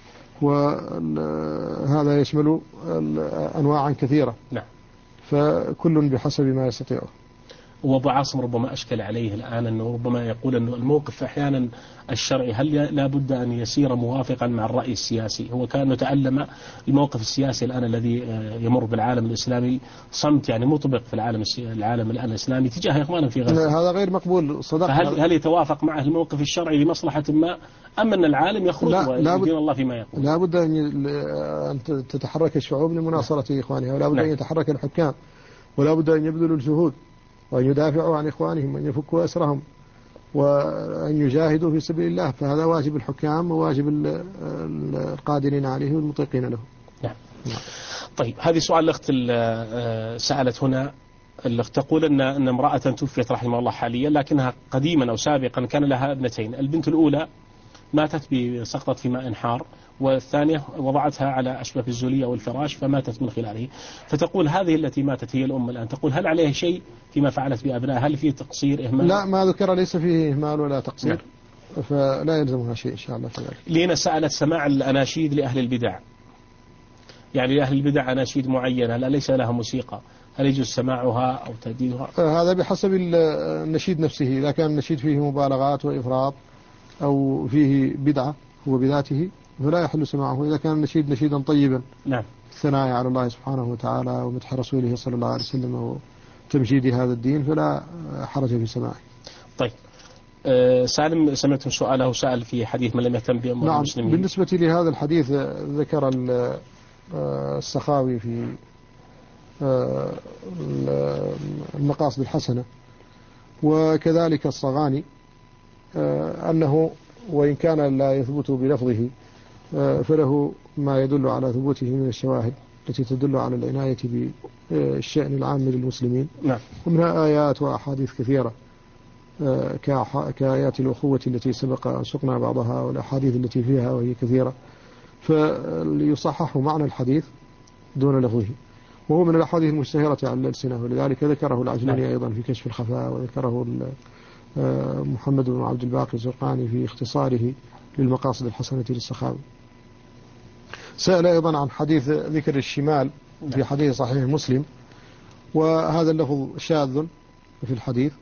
وهذا يشمل أنواعا كثيرة. نعم. فكل بحسب ما يستطيعه. وأبو عاصم ربما أشكل عليه الآن أنه ربما يقول أنه الموقف أحيانا الشرعي هل لا بد أن يسير موافقا مع الرأي السياسي؟ هو كأنه تعلم الموقف السياسي الآن الذي يمر بالعالم الإسلامي صمت يعني مطبق في العالم العالم الآن الإسلامي تجاه إخوانه في غزة. هذا غير مقبول صدق. هل هل يتوافق معه الموقف الشرعي لمصلحة ما، أم أن العالم يخرج ويدين الله فيما يقول؟ لا بد أن تتحرك الشعوب لمناصرة إخوانها، ولا بد أن يتحرك الحكام، ولا بد أن يبذلوا الجهود وأن يدافعوا عن إخوانهم وأن يفكوا أسرهم وأن يجاهدوا في سبيل الله. فهذا واجب الحكام وواجب القادرين عليه والمطيقين له. نعم. طيب هذه سؤال الأخت سألت هنا، الأخت تقول أن أن امرأة توفيت رحمه الله حاليا، لكنها قديما أو سابقا كان لها ابنتين، البنت الأولى ماتت بسقطت في ماء حار، والثانية وضعتها على أشبه الزولية أو الفراش فماتت من خلاله. فتقول هذه التي ماتت هي الأم الآن، تقول هل عليها شيء فيما فعلت بأبنائها؟ هل فيه تقصير إهمال؟ لا، ما ذكر ليس فيه إهمال ولا تقصير. نعم. فلا يلزمها شيء إن شاء الله تعالى. لينا سألت سماع الأناشيد لأهل البدع، يعني لأهل البدع أناشيد معينة لا ليس لها موسيقى، هل يجوز سماعها أو تهديدها؟ هذا بحسب النشيد نفسه، إذا كان النشيد فيه مبالغات وإفراط أو فيه بدعة هو بذاته فلا يحل سماعه. إذا كان النشيد نشيدا طيبا، نعم، الثناء على الله سبحانه وتعالى ومدح رسوله صلى الله عليه وسلم وتمجيد هذا الدين فلا حرج في سماعه. طيب أه سالم سمعتم سؤاله سأل في حديث من لم يهتم بأمور نعم المسلمين. بالنسبة لهذا الحديث ذكر السخاوي في المقاصد الحسنة وكذلك الصغاني أنه وإن كان لا يثبت بلفظه فله ما يدل على ثبوته من الشواهد التي تدل على العناية بالشأن العام للمسلمين. نعم. ومنها آيات وأحاديث كثيرة كآيات الأخوة التي سبق أن سقنا بعضها والأحاديث التي فيها وهي كثيرة، فليصحح معنى الحديث دون لفظه، وهو من الأحاديث المشتهرة على الألسنة، ولذلك ذكره العجلاني أيضا في كشف الخفاء، وذكره محمد بن عبد الباقي الزرقاني في اختصاره للمقاصد الحسنة للسخاوي. سأل أيضا عن حديث ذكر الشمال في حديث صحيح مسلم، وهذا اللفظ شاذ في الحديث،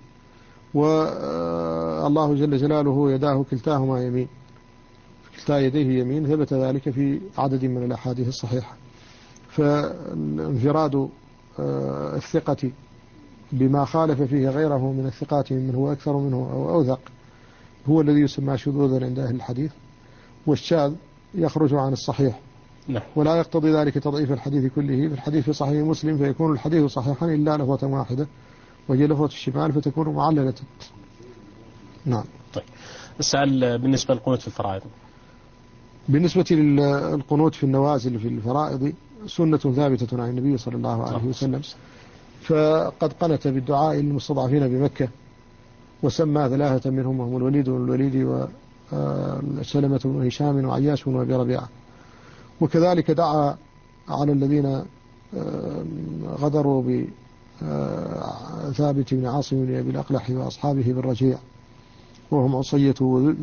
والله جل جلاله يداه كلتاهما يمين، كلتا يديه يمين، ثبت ذلك في عدد من الأحاديث الصحيحة. فانفراد الثقة بما خالف فيه غيره من الثقات من هو أكثر منه أو أوثق هو الذي يسمى شذوذا عند أهل الحديث، والشاذ يخرج عن الصحيح. نعم. ولا يقتضي ذلك تضعيف الحديث كله. في الحديث في صحيح مسلم فيكون الحديث صحيحا إلا لفظة واحدة وهي لفظة الشمال فتكون معللة. نعم. طيب السؤال بالنسبة للقنوت في الفرائض. بالنسبة للقنوت في النوازل في الفرائض سنة ثابتة عن النبي صلى الله عليه وسلم، فقد قنت بالدعاء للمستضعفين بمكة، وسمى ثلاثة منهم هم الوليد بن الوليد وسلمة بن هشام وعياش بن أبي ربيعة. وكذلك دعا على الذين غدروا بثابت بن عاصم بن أبي الأقلح وأصحابه بالرجيع، وهم عصية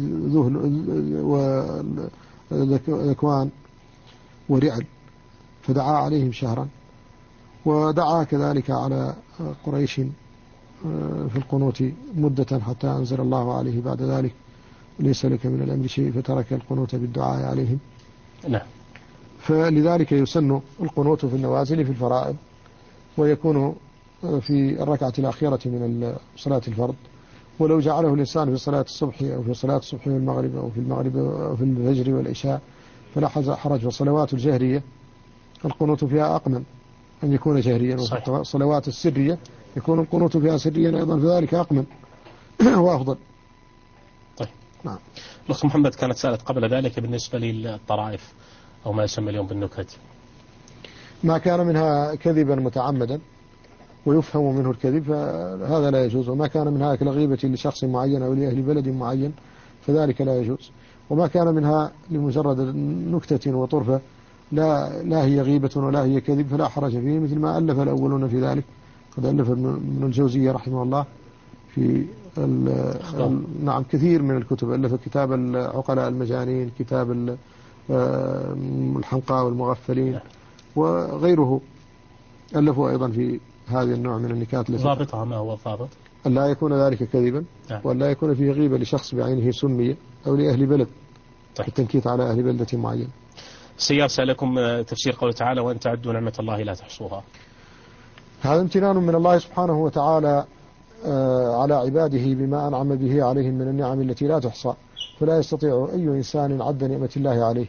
وذكوان ورعل، فدعا عليهم شهرا. ودعا كذلك على قريش في القنوت مدة حتى أنزل الله عليه بعد ذلك ليس لك من الأمر شيء، فترك القنوت بالدعاء عليهم. نعم. فلذلك يسن القنوت في النوازل في الفرائض، ويكون في الركعة الأخيرة من صلاة الفرض. ولو جعله الإنسان في صلاة الصبح أو في صلاة الصبح والمغرب أو في المغرب أو في الفجر والعشاء فلا حرج. والصلوات الجهرية القنوت فيها أقمن أن يكون جهريا، والصلوات السرية يكون القنوت فيها سريا أيضا، فذلك أقمن وأفضل. طيب. نعم. الأخ محمد كانت سألت قبل ذلك بالنسبة للطرائف أو ما يسمى اليوم بالنكت. ما كان منها كذبا متعمدا ويفهم منه الكذب فهذا لا يجوز، وما كان منها كالغيبة لشخص معين أو لأهل بلد معين فذلك لا يجوز، وما كان منها لمجرد نكتة وطرفة لا لا هي غيبة ولا هي كذب فلا حرج فيه، مثل ما ألف الأولون في ذلك. قد ألف ابن الجوزية رحمه الله في نعم كثير من الكتب، ألف كتاب العقلاء المجانين، كتاب الحمقى والمغفلين، وغيره ألفوا أيضا في هذه النوع من النكات. ضابطها ما هو الضابط؟ أن لا يكون ذلك كذبا، نعم. وأن لا يكون فيه غيبة لشخص بعينه سمية أو لأهل بلد. طيب. التنكيت على أهل بلدة معين. سيار سألكم تفسير قوله تعالى وأن تعدوا نعمة الله لا تحصوها. هذا امتنان من الله سبحانه وتعالى على عباده بما أنعم به عليهم من النعم التي لا تحصى، فلا يستطيع أي إنسان عد نعمة الله عليه.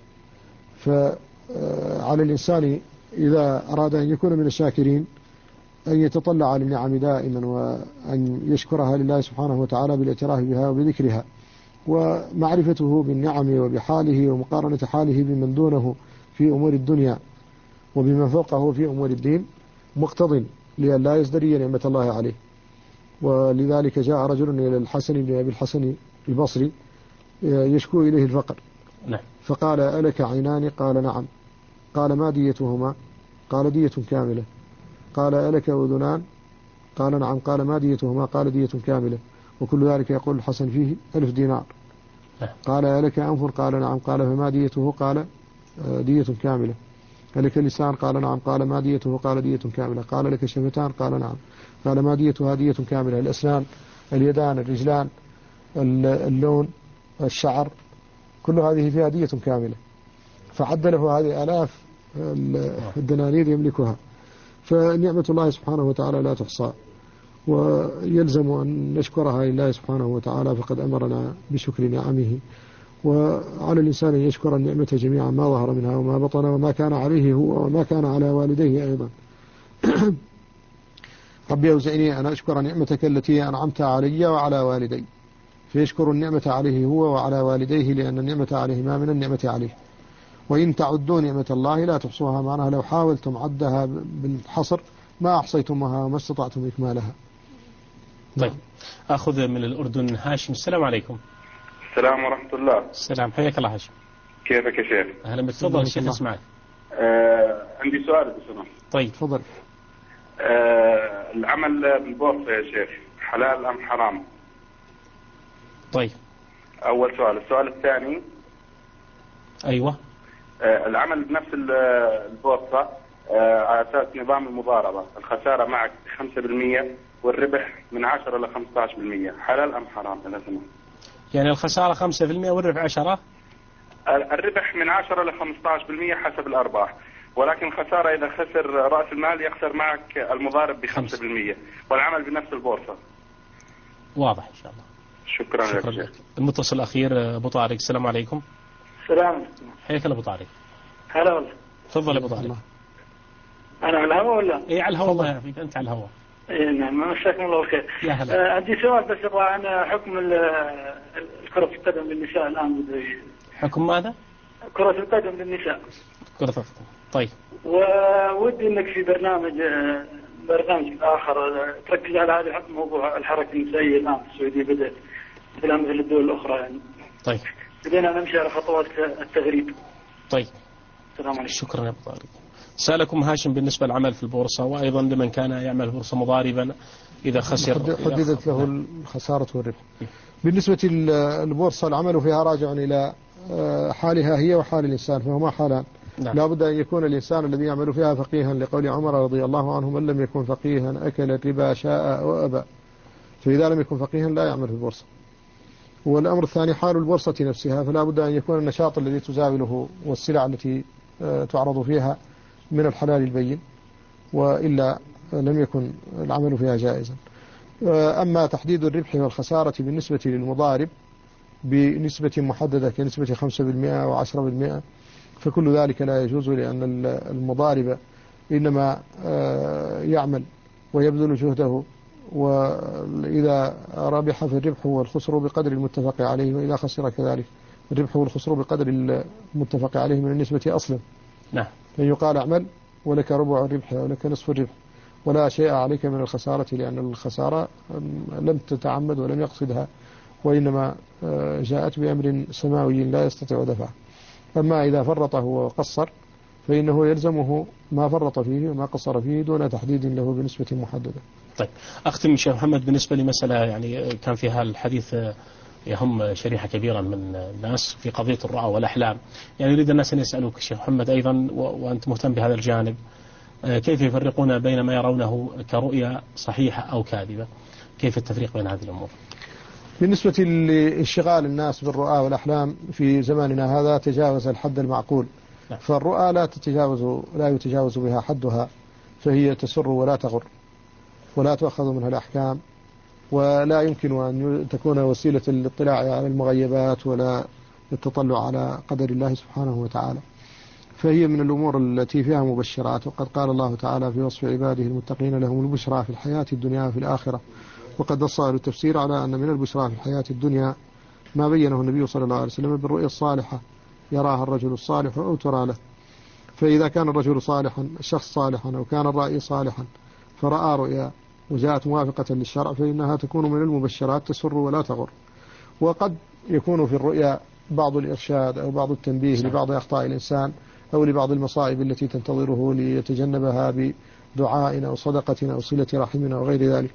فعلى الإنسان إذا أراد أن يكون من الشاكرين أن يتطلع للنعم دائما، وأن يشكرها لله سبحانه وتعالى بالاعتراف بها وبذكرها، ومعرفته بالنعم وبحاله ومقارنة حاله بمن دونه في أمور الدنيا وبمن فوقه في أمور الدين مقتضٍ لأن لا يزدري نعمة الله عليه. ولذلك جاء رجل إلى الحسن بن أبي الحسن البصري يشكو إليه الفقر، نعم. فقال ألك عينان؟ قال نعم. قال ما ديتهما؟ قال دية كاملة. قال ألك أذنان؟ قال نعم. قال ما ديتهما؟ قال دية كاملة. وكل ذلك يقول الحسن فيه ألف دينار. قال ألك أنف؟ قال نعم. قال فما ديته؟ قال دية كاملة. ألك لسان؟ قال نعم. قال ما ديته؟ قال دية كاملة. قال لك شفتان؟ قال نعم. قال ما ديتها؟ دية كاملة. الأسنان، اليدان، الرجلان، اللون، الشعر، كل هذه فيها دية كاملة. فعد له هذه آلاف الدنانير يملكها. فنعمة الله سبحانه وتعالى لا تحصى، ويلزم أن نشكرها لله سبحانه وتعالى، فقد أمرنا بشكر نعمه. وعلى الإنسان أن يشكر النعمة جميعا ما ظهر منها وما بطن، وما كان عليه هو وما كان على والديه أيضا. ربي أوزعني أن أشكر نعمتك التي أنعمت علي وعلى والدي، فيشكر النعمة عليه هو وعلى والديه، لأن النعمة عليهما من النعمة عليه. وإن تعدوا نعمة الله لا تحصوها، معناها لو حاولتم عدها بالحصر ما أحصيتمها وما استطعتم إكمالها. طيب. أخذ من الأردن هاشم. السلام عليكم. السلام ورحمة الله. السلام، حياك الله هاشم. كيفك يا شيخ؟ أهلا بك. تفضل الشيخ اسمعك. آه عندي سؤال بسمح. طيب تفضل. آه العمل بالبورصة يا شيخ حلال أم حرام؟ طيب. أول سؤال. السؤال الثاني. أيوة. آه العمل بنفس البورصة آه على أساس نظام المضاربة، الخسارة معك خمسة بالمئة والربح من عشرة إلى خمسة عشر بالمئة، حلال أم حرام إذا سمحت؟ يعني الخسارة خمسة بالمئة والربح عشرة؟ الربح من عشرة إلى خمسة عشر بالمئة حسب الأرباح، ولكن الخسارة إذا خسر رأس المال يخسر معك المضارب بخمسة بالمئة، والعمل بنفس البورصة. واضح إن شاء الله. شكرا, شكرا لك. المتصل الأخير أبو طارق. السلام عليكم. السلام. حياك الله أبو طارق. هلا والله. تفضل أبو طارق. أنا على الهواء ولا؟ إيه على الهواء. الله يعافيك، أنت على الهواء. إيه نعم، مساكم الله بالخير. يا هلا. آه عندي سؤال بس أبغى عن حكم كرة القدم للنساء الآن. حكم ماذا؟ كرة القدم للنساء. كرة القدم. طيب. وودي انك في برنامج برنامج اخر تركز على هذا موضوع الحركة النسائية الان في السعودية بدأت مثل مثل الدول الاخرى يعني. طيب. بدينا نمشي على خطوات التغريب. طيب. السلام عليكم. شكرا يا ابو طارق. سألكم هاشم بالنسبة للعمل في البورصة وأيضا لمن كان يعمل البورصة مضاربا إذا خسر حددت له الخسارة والربح. بالنسبة للبورصة العمل فيها راجع إلى حالها هي وحال الإنسان، فهما حالان. نعم. لا بد أن يكون الإنسان الذي يعمل فيها فقيها، لقول عمر رضي الله عنه: من لم يكن فقيها أكل الربا شاء وأبى. فإذا لم يكن فقيها لا يعمل في البورصة. والأمر الثاني حال البورصة نفسها، فلا بد أن يكون النشاط الذي تزاوله والسلع التي تعرض فيها من الحلال البين، وإلا لم يكن العمل فيها جائزا. أما تحديد الربح والخسارة بالنسبة للمضارب بنسبة محددة كنسبة خمسة بالمئة وعشرة بالمئة فكل ذلك لا يجوز، لأن المضارب إنما يعمل ويبذل جهده، وإذا ربح في الربح والخسر بقدر المتفق عليه، وإذا خسر كذلك الربح والخسر بقدر المتفق عليه من النسبة أصلا. نعم. فيقال اعمل ولك ربع الربح ولك نصف الربح ولا شيء عليك من الخسارة، لأن الخسارة لم تتعمد ولم يقصدها، وإنما جاءت بأمر سماوي لا يستطيع دفعه. أما إذا فرطه وقصر فإنه يلزمه ما فرط فيه وما قصر فيه دون تحديد له بنسبة محددة. طيب أختم شيخ محمد بالنسبة لمسألة يعني كان فيها الحديث يهم شريحة كبيرة من الناس في قضية الرؤى والأحلام، يعني يريد الناس أن يسألوك شيخ محمد أيضا وأنت مهتم بهذا الجانب، كيف يفرقون بين ما يرونه كرؤيا صحيحة أو كاذبة؟ كيف التفريق بين هذه الأمور؟ بالنسبة لانشغال الناس بالرؤى والأحلام في زماننا هذا تجاوز الحد المعقول. نعم. فالرؤى لا تتجاوز لا يتجاوز بها حدها، فهي تسر ولا تغر ولا تؤخذ منها الأحكام، ولا يمكن أن تكون وسيلة للاطلاع على المغيبات ولا التطلع على قدر الله سبحانه وتعالى. فهي من الأمور التي فيها مبشرات، وقد قال الله تعالى في وصف عباده المتقين: لهم البشرى في الحياة الدنيا وفي الآخرة. وقد نص أهل التفسير على أن من البشرى في الحياة الدنيا ما بينه النبي صلى الله عليه وسلم بالرؤيا الصالحة يراها الرجل الصالح أو ترى له. فإذا كان الرجل صالحا شخص صالحا أو كان الرأي صالحا فرأى رؤيا وجاءت موافقة للشرع فإنها تكون من المبشرات تسر ولا تغر. وقد يكون في الرؤيا بعض الإرشاد أو بعض التنبيه لبعض أخطاء الإنسان أو لبعض المصائب التي تنتظره ليتجنبها بدعاء أو صدقة أو صلة رحم أو غير ذلك.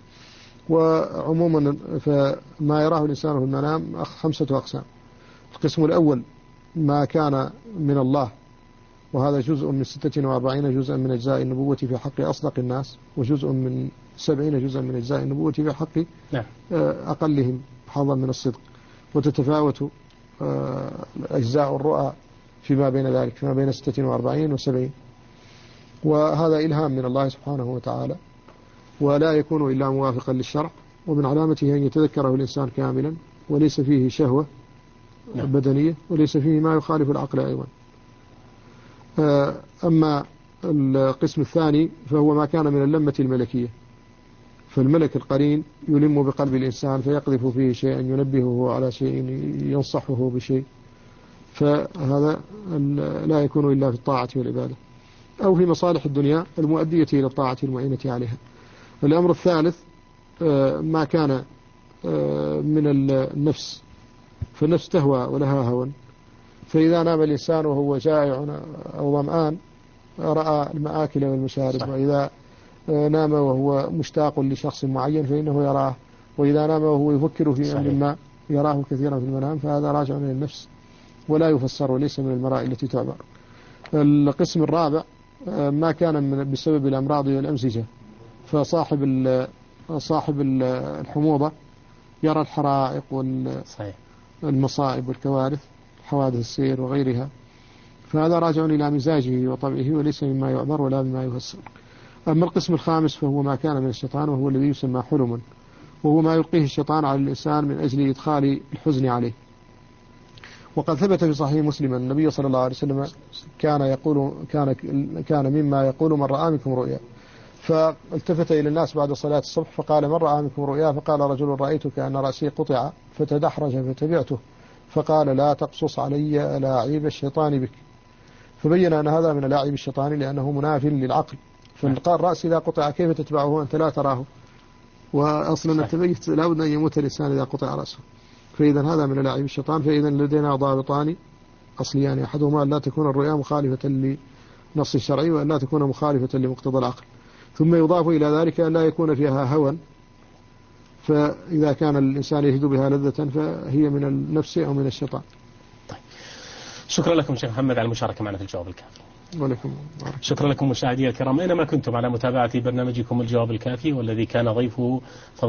وعموما فما يراه الإنسان في المنام خمسة أقسام. القسم الأول ما كان من الله، وهذا جزء من ستة وأربعين جزءا من أجزاء النبوة في حق أصدق الناس، وجزء من سبعين جزءا من أجزاء النبوة في حق أقلهم حظا من الصدق. وتتفاوت أجزاء الرؤى فيما بين ذلك، فيما بين ستة وأربعين وسبعين. وهذا إلهام من الله سبحانه وتعالى، ولا يكون إلا موافقا للشرع، ومن علامته أن يتذكره الإنسان كاملا وليس فيه شهوة بدنية وليس فيه ما يخالف العقل أيضا. أما القسم الثاني فهو ما كان من اللمة الملكية، فالملك القرين يلم بقلب الإنسان فيقذف فيه شيئا ينبهه على شيء ينصحه بشيء، فهذا لا يكون إلا في الطاعة والعبادة أو في مصالح الدنيا المؤدية إلى الطاعة المعينة عليها. الأمر الثالث ما كان من النفس، فالنفس تهوى ولها هوى، فإذا نام الإنسان وهو جائع أو ظمآن رأى المآكل والمشارب، صح. وإذا نام وهو مشتاق لشخص معين فإنه يراه، وإذا نام وهو يفكر في أمر ما يراه كثيرا في المنام، فهذا راجع من النفس ولا يفسر وليس من المراء التي تعبر. القسم الرابع ما كان من بسبب الأمراض والأمزجة، فصاحب صاحب الحموضة يرى الحرائق والمصائب والكوارث، حوادث السير وغيرها، فهذا راجع إلى مزاجه وطبعه وليس مما يعبر ولا مما يفسر. أما القسم الخامس فهو ما كان من الشيطان، وهو الذي يسمى حلما، وهو ما يلقيه الشيطان على الإنسان من أجل إدخال الحزن عليه. وقد ثبت في صحيح مسلم النبي صلى الله عليه وسلم كان يقول كان كان مما يقول: من رأى منكم رؤيا. فالتفت إلى الناس بعد صلاة الصبح فقال: من رأى منكم رؤيا؟ فقال رجل: رأيت كأن رأسي قطع فتدحرج فتبعته فقال لا تقصص علي لاعب الشيطان بك، فبين أن هذا من لاعب الشيطان لأنه مناف للعقل. فالرأس إذا قطع كيف تتبعه أنت لا تراه، وأصلا التبيت لا بد أن يموت الإنسان إذا قطع رأسه. فإذا هذا من لاعب الشيطان. فإذا لدينا ضابطان أصليان، أحدهما أن لا تكون الرؤيا مخالفة لنص الشرعي وأن لا تكون مخالفة لمقتضى العقل، ثم يضاف إلى ذلك أن لا يكون فيها هوى، فإذا كان الإنسان يجد بها لذة فهي من النفس أو من الشيطان. طيب. شكرا لكم شيخ محمد على المشاركة معنا في الجواب الكافي. ولكم شكرا لكم مشاهدي الكرام، أينما كنتم على متابعة برنامجكم الجواب الكافي، والذي كان ضيفه